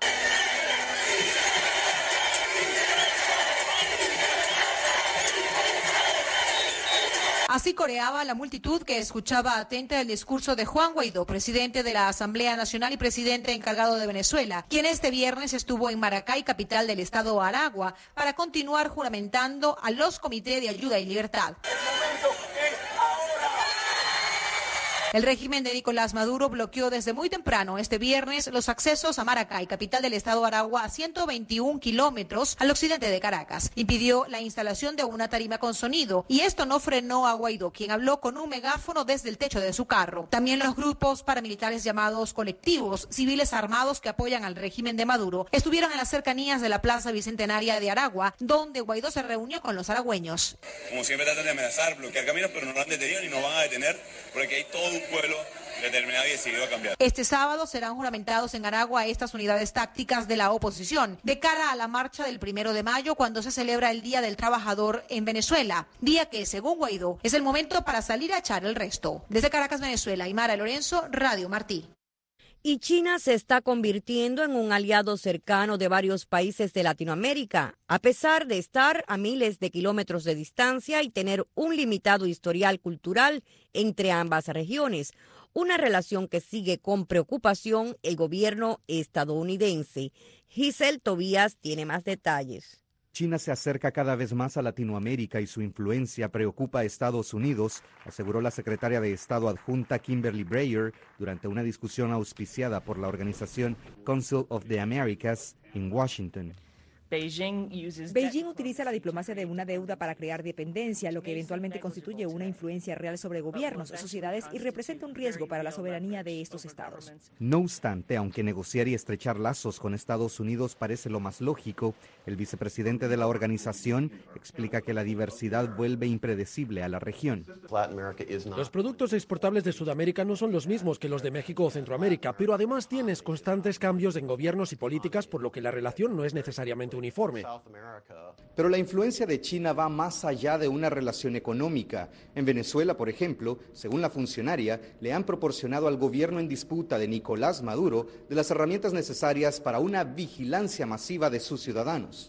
Así coreaba la multitud que escuchaba atenta el discurso de Juan Guaidó, presidente de la Asamblea Nacional y presidente encargado de Venezuela, quien este viernes estuvo en Maracay, capital del estado Aragua, para continuar juramentando a los comités de ayuda y libertad. El régimen de Nicolás Maduro bloqueó desde muy temprano este viernes los accesos a Maracay, capital del estado Aragua, a ciento veintiún kilómetros al occidente de Caracas. Impidió la instalación de una tarima con sonido y esto no frenó a Guaidó, quien habló con un megáfono desde el techo de su carro. También los grupos paramilitares llamados colectivos civiles armados que apoyan al régimen de Maduro estuvieron en las cercanías de la Plaza Bicentenaria de Aragua, donde Guaidó se reunió con los aragüeños. Como siempre tratan de amenazar, bloquear caminos, pero no lo han detenido ni nos van a detener porque hay todo un pueblo determinado y decidido a cambiar. Este sábado serán juramentados en Aragua estas unidades tácticas de la oposición de cara a la marcha del primero de mayo, cuando se celebra el Día del Trabajador en Venezuela, día que, según Guaidó, es el momento para salir a echar el resto. Desde Caracas, Venezuela, Aymara Lorenzo, Radio Martí. Y China se está convirtiendo en un aliado cercano de varios países de Latinoamérica, a pesar de estar a miles de kilómetros de distancia y tener un limitado historial cultural entre ambas regiones, una relación que sigue con preocupación el gobierno estadounidense. Giselle Tobías tiene más detalles. China se acerca cada vez más a Latinoamérica y su influencia preocupa a Estados Unidos, aseguró la secretaria de Estado adjunta Kimberly Breyer durante una discusión auspiciada por la organización Council of the Americas en Washington. Beijing utiliza la diplomacia de una deuda para crear dependencia, lo que eventualmente constituye una influencia real sobre gobiernos, sociedades y representa un riesgo para la soberanía de estos estados. No obstante, aunque negociar y estrechar lazos con Estados Unidos parece lo más lógico, el vicepresidente de la organización explica que la diversidad vuelve impredecible a la región. Los productos exportables de Sudamérica no son los mismos que los de México o Centroamérica, pero además tienes constantes cambios en gobiernos y políticas, por lo que la relación no es necesariamente uniforme. uniforme. Pero la influencia de China va más allá de una relación económica. En Venezuela, por ejemplo, según la funcionaria, le han proporcionado al gobierno en disputa de Nicolás Maduro de las herramientas necesarias para una vigilancia masiva de sus ciudadanos.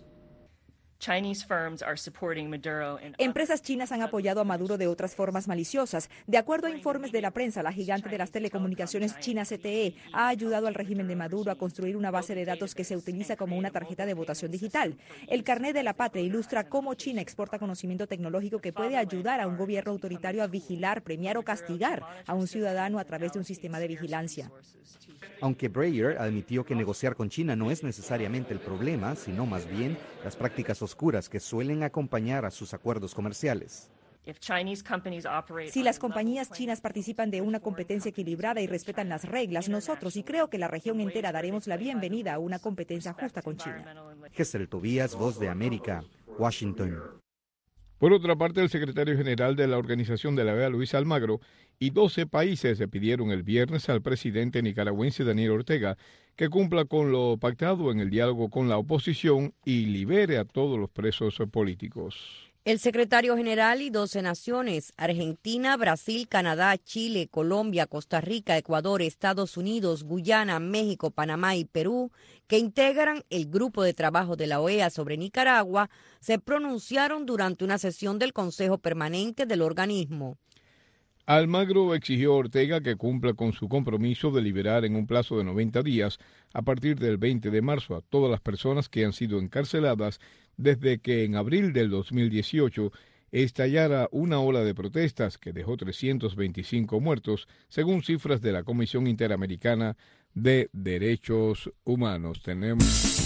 Empresas chinas han apoyado a Maduro de otras formas maliciosas. De acuerdo a informes de la prensa, la gigante de las telecomunicaciones china C T E ha ayudado al régimen de Maduro a construir una base de datos que se utiliza como una tarjeta de votación digital. El carnet de la patria ilustra cómo China exporta conocimiento tecnológico que puede ayudar a un gobierno autoritario a vigilar, premiar o castigar a un ciudadano a través de un sistema de vigilancia. Aunque Breyer admitió que negociar con China no es necesariamente el problema, sino más bien las prácticas oscuras que suelen acompañar a sus acuerdos comerciales. Si las compañías chinas participan de una competencia equilibrada y respetan las reglas, nosotros y creo que la región entera daremos la bienvenida a una competencia justa con China. Gesell Tobías, Voz de América, Washington. Por otra parte, el secretario general de la Organización de la O E A, Luis Almagro, y doce países le pidieron el viernes al presidente nicaragüense Daniel Ortega que cumpla con lo pactado en el diálogo con la oposición y libere a todos los presos políticos. El secretario general y doce naciones, Argentina, Brasil, Canadá, Chile, Colombia, Costa Rica, Ecuador, Estados Unidos, Guyana, México, Panamá y Perú, que integran el grupo de trabajo de la O E A sobre Nicaragua, se pronunciaron durante una sesión del Consejo Permanente del organismo. Almagro exigió a Ortega que cumpla con su compromiso de liberar en un plazo de noventa días, a partir del veinte de marzo, a todas las personas que han sido encarceladas desde que en abril del dos mil dieciocho estallara una ola de protestas que dejó trescientos veinticinco muertos, según cifras de la Comisión Interamericana de Derechos Humanos. Tenemos...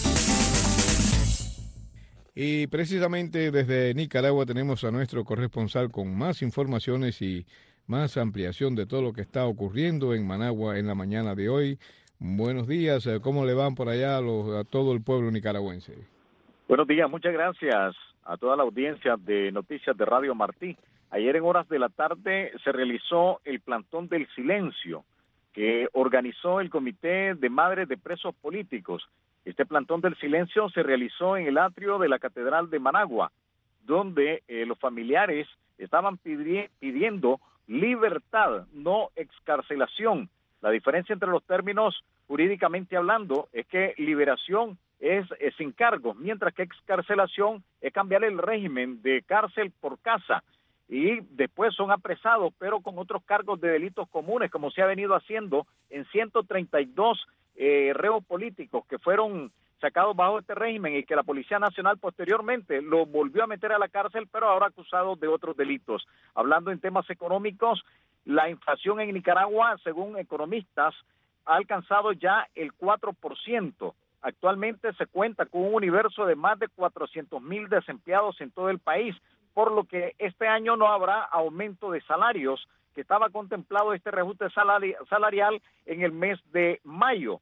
Y precisamente desde Nicaragua tenemos a nuestro corresponsal con más informaciones y más ampliación de todo lo que está ocurriendo en Managua en la mañana de hoy. Buenos días, ¿cómo le van por allá a, los, a todo el pueblo nicaragüense? Buenos días, muchas gracias a toda la audiencia de Noticias de Radio Martí. Ayer en horas de la tarde se realizó el plantón del silencio que organizó el Comité de Madres de Presos Políticos. Este plantón del silencio se realizó en el atrio de la Catedral de Managua, donde eh, los familiares estaban pidi- pidiendo libertad, no excarcelación. La diferencia entre los términos jurídicamente hablando es que liberación es, es sin cargos, mientras que excarcelación es cambiar el régimen de cárcel por casa. Y después son apresados, pero con otros cargos de delitos comunes, como se ha venido haciendo en ciento treinta y dos Eh, reos políticos que fueron sacados bajo este régimen y que la Policía Nacional posteriormente lo volvió a meter a la cárcel, pero ahora acusados de otros delitos. Hablando en temas económicos, la inflación en Nicaragua, según economistas, ha alcanzado ya el cuatro por ciento. Actualmente se cuenta con un universo de más de cuatrocientos mil desempleados en todo el país, por lo que este año no habrá aumento de salarios, que estaba contemplado este reajuste salari- salarial en el mes de mayo.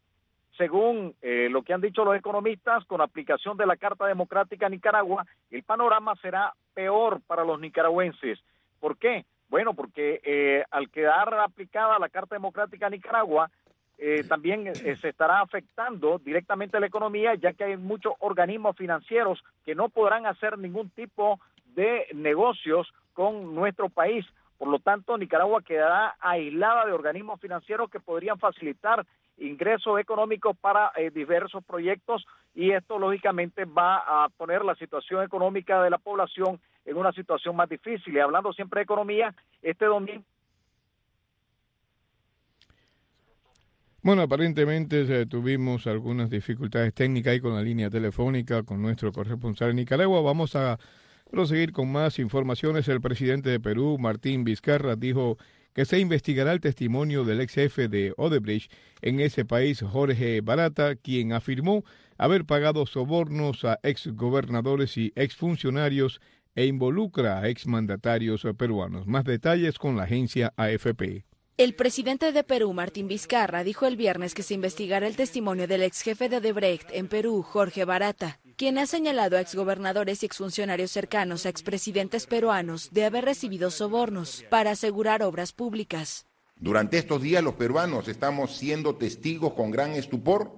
Según eh, lo que han dicho los economistas, con aplicación de la Carta Democrática a Nicaragua, el panorama será peor para los nicaragüenses. ¿Por qué? Bueno, porque eh, al quedar aplicada la Carta Democrática a Nicaragua, eh, también eh, se estará afectando directamente a la economía, ya que hay muchos organismos financieros que no podrán hacer ningún tipo de negocios con nuestro país. Por lo tanto, Nicaragua quedará aislada de organismos financieros que podrían facilitar ingresos económicos para eh, diversos proyectos, y esto lógicamente va a poner la situación económica de la población en una situación más difícil. Y hablando siempre de economía, este domingo... Bueno, aparentemente eh, tuvimos algunas dificultades técnicas ahí con la línea telefónica con nuestro corresponsal en Nicaragua. Vamos a proseguir con más informaciones. El presidente de Perú, Martín Vizcarra, dijo que se investigará el testimonio del ex jefe de Odebrecht en ese país, Jorge Barata, quien afirmó haber pagado sobornos a exgobernadores y exfuncionarios e involucra a exmandatarios peruanos. Más detalles con la agencia A F P. El presidente de Perú, Martín Vizcarra, dijo el viernes que se investigará el testimonio del ex jefe de Odebrecht en Perú, Jorge Barata, quien ha señalado a exgobernadores y exfuncionarios cercanos a expresidentes peruanos de haber recibido sobornos para asegurar obras públicas. Durante estos días los peruanos estamos siendo testigos con gran estupor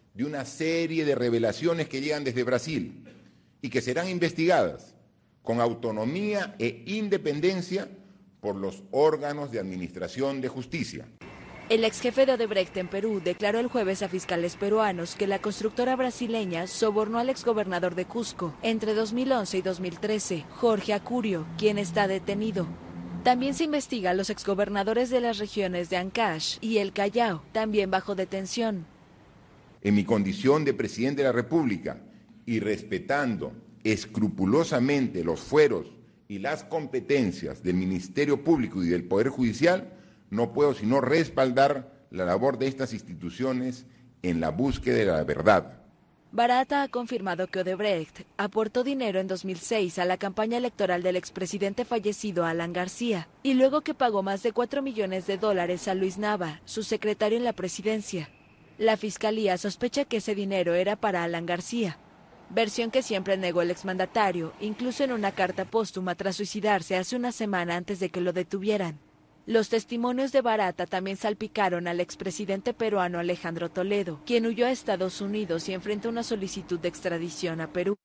de una serie de revelaciones que llegan desde Brasil y que serán investigadas con autonomía e independencia por los órganos de administración de justicia. El ex jefe de Odebrecht en Perú declaró el jueves a fiscales peruanos que la constructora brasileña sobornó al exgobernador de Cusco entre dos mil once y dos mil trece, Jorge Acurio, quien está detenido. También se investiga a los exgobernadores de las regiones de Ancash y el Callao, también bajo detención. En mi condición de presidente de la República y respetando escrupulosamente los fueros y las competencias del Ministerio Público y del Poder Judicial, no puedo sino respaldar la labor de estas instituciones en la búsqueda de la verdad. Barata ha confirmado que Odebrecht aportó dinero en dos mil seis a la campaña electoral del expresidente fallecido Alan García, y luego que pagó más de cuatro millones de dólares a Luis Nava, su secretario en la presidencia. La fiscalía sospecha que ese dinero era para Alan García, versión que siempre negó el exmandatario, incluso en una carta póstuma tras suicidarse hace una semana antes de que lo detuvieran. Los testimonios de Barata también salpicaron al expresidente peruano Alejandro Toledo, quien huyó a Estados Unidos y enfrenta una solicitud de extradición a Perú.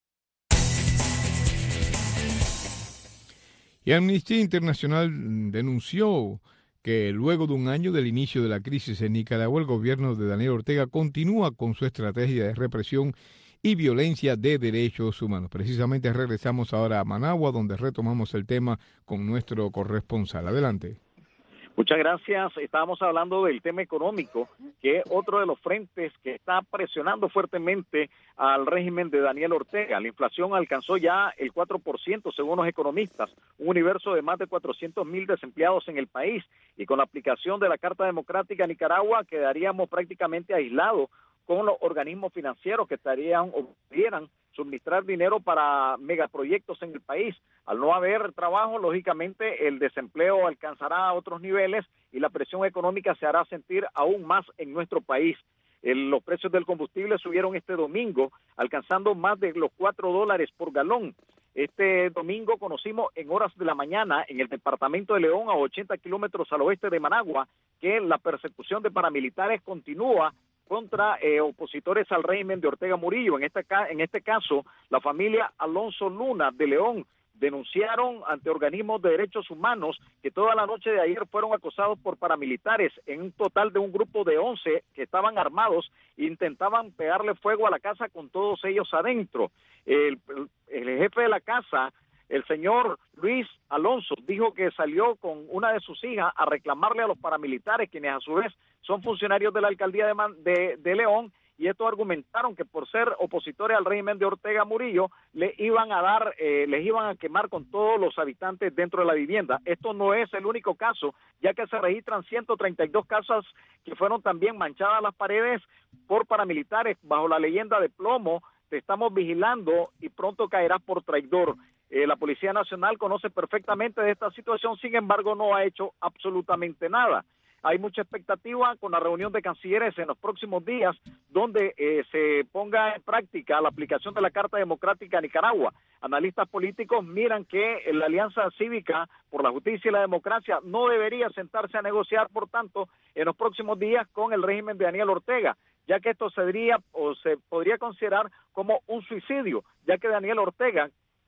Y Amnistía Internacional denunció que luego de un año del inicio de la crisis en Nicaragua, el gobierno de Daniel Ortega continúa con su estrategia de represión y violencia de derechos humanos. Precisamente regresamos ahora a Managua, donde retomamos el tema con nuestro corresponsal. Adelante. Muchas gracias. Estábamos hablando del tema económico, que es otro de los frentes que está presionando fuertemente al régimen de Daniel Ortega. La inflación alcanzó ya el cuatro por ciento según los economistas, un universo de más de cuatrocientos mil desempleados en el país, y con la aplicación de la Carta Democrática a Nicaragua quedaríamos prácticamente aislados con los organismos financieros que estarían o pudieran suministrar dinero para megaproyectos en el país. Al no haber trabajo, lógicamente el desempleo alcanzará otros niveles y la presión económica se hará sentir aún más en nuestro país. El, los precios del combustible subieron este domingo, alcanzando más de los cuatro dólares por galón. Este domingo conocimos en horas de la mañana en el departamento de León, a ochenta kilómetros al oeste de Managua, que la persecución de paramilitares continúa contra eh, opositores al régimen de Ortega Murillo. En este, ca en este caso, la familia Alonso Luna de León denunciaron ante organismos de derechos humanos que toda la noche de ayer fueron acosados por paramilitares, en un total de un grupo de once que estaban armados e intentaban pegarle fuego a la casa con todos ellos adentro. El, el, el jefe de la casa, el señor Luis Alonso, dijo que salió con una de sus hijas a reclamarle a los paramilitares, quienes a su vez son funcionarios de la alcaldía de, Man de, de León, y estos argumentaron que por ser opositores al régimen de Ortega Murillo, le iban a dar, eh, les iban a quemar con todos los habitantes dentro de la vivienda. Esto no es el único caso, ya que se registran ciento treinta y dos casas que fueron también manchadas las paredes por paramilitares bajo la leyenda de plomo: te estamos vigilando y pronto caerás por traidor. Eh, la Policía Nacional conoce perfectamente de esta situación, sin embargo no ha hecho absolutamente nada. Hay mucha expectativa con la reunión de cancilleres en los próximos días, donde eh, se ponga en práctica la aplicación de la Carta Democrática a Nicaragua. Analistas políticos miran que la Alianza Cívica por la Justicia y la Democracia no debería sentarse a negociar, por tanto, en los próximos días con el régimen de Daniel Ortega, ya que esto sería o se podría considerar como un suicidio, ya que Daniel Ortega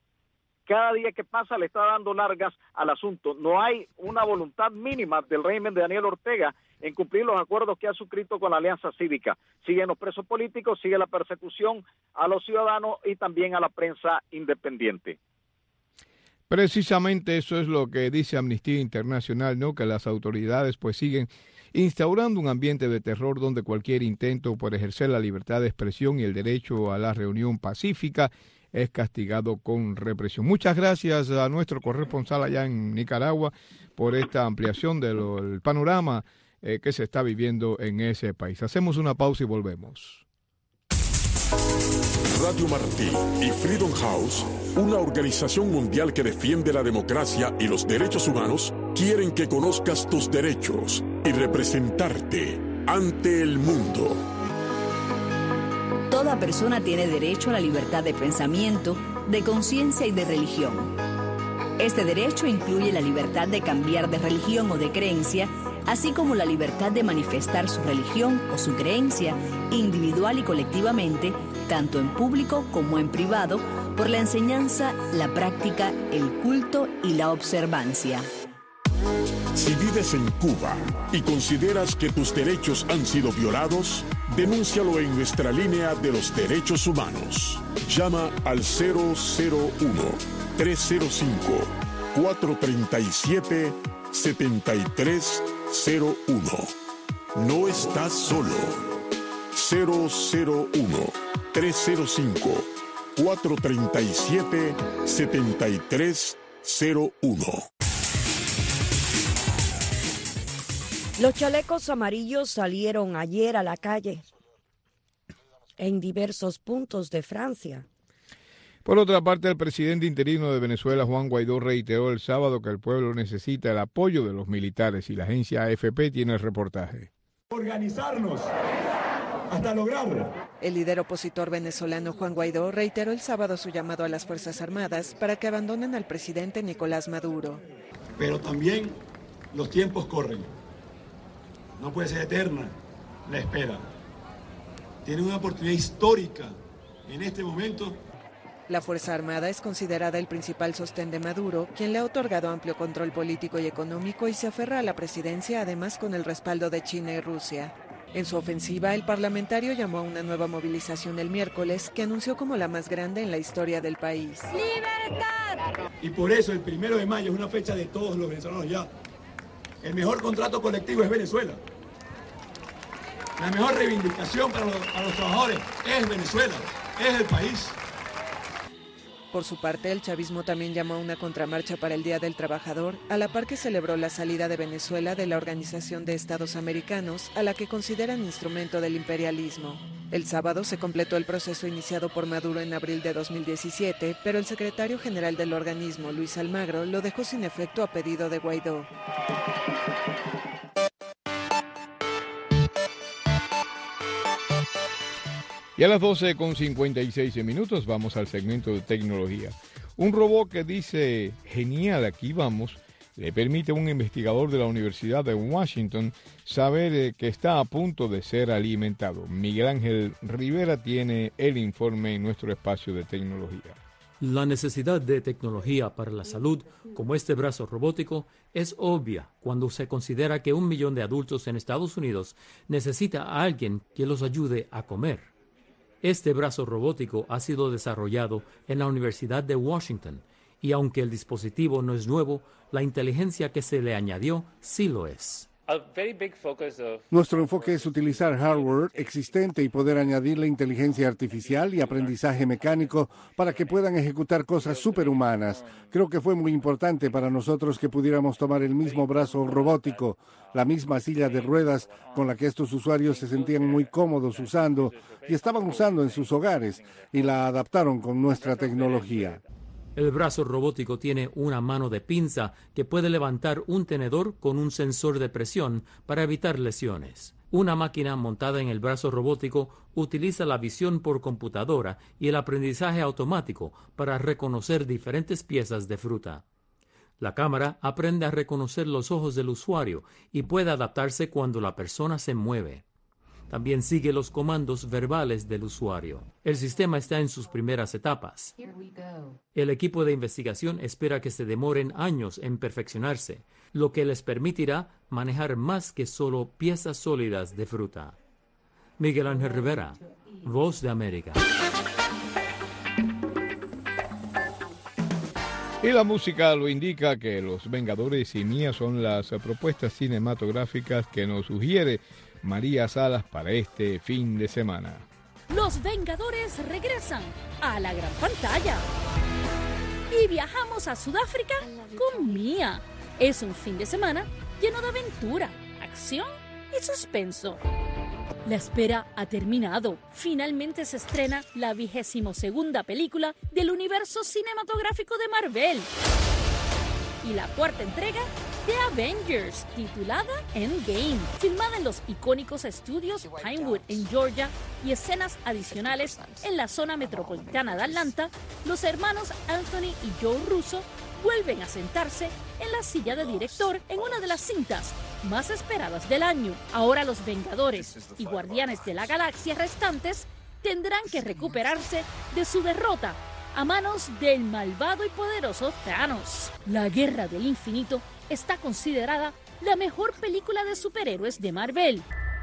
cada día que pasa le está dando largas al asunto. No hay una voluntad mínima del régimen de Daniel Ortega en cumplir los acuerdos que ha suscrito con la Alianza Cívica. Siguen los presos políticos, sigue la persecución a los ciudadanos y también a la prensa independiente. Precisamente eso es lo que dice Amnistía Internacional, ¿no? Que las autoridades pues siguen instaurando un ambiente de terror donde cualquier intento por ejercer la libertad de expresión y el derecho a la reunión pacífica es castigado con represión. Muchas gracias a nuestro corresponsal allá en Nicaragua por esta ampliación del panorama eh, que se está viviendo en ese país. Hacemos una pausa y volvemos. Radio Martí y Freedom House, una organización mundial que defiende la democracia y los derechos humanos, quieren que conozcas tus derechos y representarte ante el mundo. Toda persona tiene derecho a la libertad de pensamiento, de conciencia y de religión. Este derecho incluye la libertad de cambiar de religión o de creencia así como la libertad de manifestar su religión o su creencia, individual y colectivamente, tanto en público como en privado, por la enseñanza, la práctica, el culto y la observancia. Si vives en Cuba y consideras que tus derechos han sido violados, denúncialo en nuestra línea de los derechos humanos. Llama al cero cero uno, tres cero cinco, cuatro tres siete, siete tres cero uno. No estás solo. cero cero uno, tres cero cinco, cuatro tres siete, siete tres cero uno. Los chalecos amarillos salieron ayer a la calle en diversos puntos de Francia. Por otra parte, el presidente interino de Venezuela, Juan Guaidó, reiteró el sábado que el pueblo necesita el apoyo de los militares y la agencia A F P tiene el reportaje. Organizarnos hasta lograr. El líder opositor venezolano Juan Guaidó reiteró el sábado su llamado a las Fuerzas Armadas para que abandonen al presidente Nicolás Maduro. Pero también los tiempos corren. No puede ser eterna la espera. Tienen una oportunidad histórica en este momento. La Fuerza Armada es considerada el principal sostén de Maduro, quien le ha otorgado amplio control político y económico y se aferra a la presidencia, además con el respaldo de China y Rusia. En su ofensiva, el parlamentario llamó a una nueva movilización el miércoles, que anunció como la más grande en la historia del país. ¡Libertad! Y por eso el primero de mayo es una fecha de todos los venezolanos ya. El mejor contrato colectivo es Venezuela. La mejor reivindicación para los, para los trabajadores es Venezuela, es el país. Por su parte, el chavismo también llamó a una contramarcha para el Día del Trabajador, a la par que celebró la salida de Venezuela de la Organización de Estados Americanos, a la que consideran instrumento del imperialismo. El sábado se completó el proceso iniciado por Maduro en abril de dos mil diecisiete, pero el secretario general del organismo, Luis Almagro, lo dejó sin efecto a pedido de Guaidó. Y a las doce con cincuenta y seis minutos vamos al segmento de tecnología. Un robot que dice, genial, aquí vamos, le permite a un investigador de la Universidad de Washington saber eh, que está a punto de ser alimentado. Miguel Ángel Rivera tiene el informe en nuestro espacio de tecnología. La necesidad de tecnología para la salud, como este brazo robótico, es obvia cuando se considera que un millón de adultos en Estados Unidos necesita a alguien que los ayude a comer. Este brazo robótico ha sido desarrollado en la Universidad de Washington y aunque el dispositivo no es nuevo, la inteligencia que se le añadió sí lo es. Nuestro enfoque es utilizar hardware existente y poder añadirle inteligencia artificial y aprendizaje mecánico para que puedan ejecutar cosas superhumanas. Creo que fue muy importante para nosotros que pudiéramos tomar el mismo brazo robótico, la misma silla de ruedas con la que estos usuarios se sentían muy cómodos usando y estaban usando en sus hogares, y la adaptaron con nuestra tecnología. El brazo robótico tiene una mano de pinza que puede levantar un tenedor con un sensor de presión para evitar lesiones. Una máquina montada en el brazo robótico utiliza la visión por computadora y el aprendizaje automático para reconocer diferentes piezas de fruta. La cámara aprende a reconocer los ojos del usuario y puede adaptarse cuando la persona se mueve. También sigue los comandos verbales del usuario. El sistema está en sus primeras etapas. El equipo de investigación espera que se demoren años en perfeccionarse, lo que les permitirá manejar más que solo piezas sólidas de fruta. Miguel Ángel Rivera, Voz de América. Y la música lo indica que Los Vengadores y Mía son las propuestas cinematográficas que nos sugiere María Salas para este fin de semana. Los Vengadores regresan a la gran pantalla. Y viajamos a Sudáfrica con Mía. Es un fin de semana lleno de aventura, acción y suspenso. La espera ha terminado. Finalmente se estrena la vigésimo segunda película del universo cinematográfico de Marvel. Y la cuarta entrega de Avengers, titulada Endgame, filmada en los icónicos estudios Pinewood en Georgia y escenas adicionales en la zona metropolitana de Atlanta. Los hermanos Anthony y Joe Russo vuelven a sentarse en la silla de director en una de las cintas más esperadas del año. Ahora los Vengadores y Guardianes de la Galaxia restantes tendrán que recuperarse de su derrota a manos del malvado y poderoso Thanos. La Guerra del Infinito está considerada la mejor película de superhéroes de Marvel.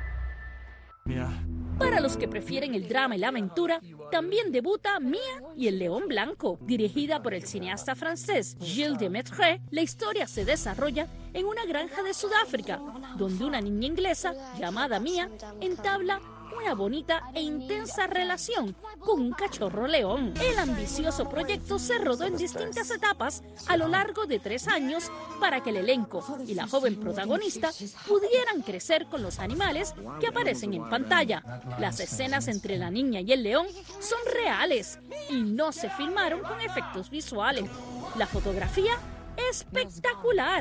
Para los que prefieren el drama y la aventura, también debuta Mia y el León Blanco. Dirigida por el cineasta francés Gilles Demaitre, la historia se desarrolla en una granja de Sudáfrica, donde una niña inglesa llamada Mia entabla una bonita e intensa relación con un cachorro león. El ambicioso proyecto se rodó en distintas etapas a lo largo de tres años para que el elenco y la joven protagonista pudieran crecer con los animales que aparecen en pantalla. Las escenas entre la niña y el león son reales y no se filmaron con efectos visuales. La fotografía espectacular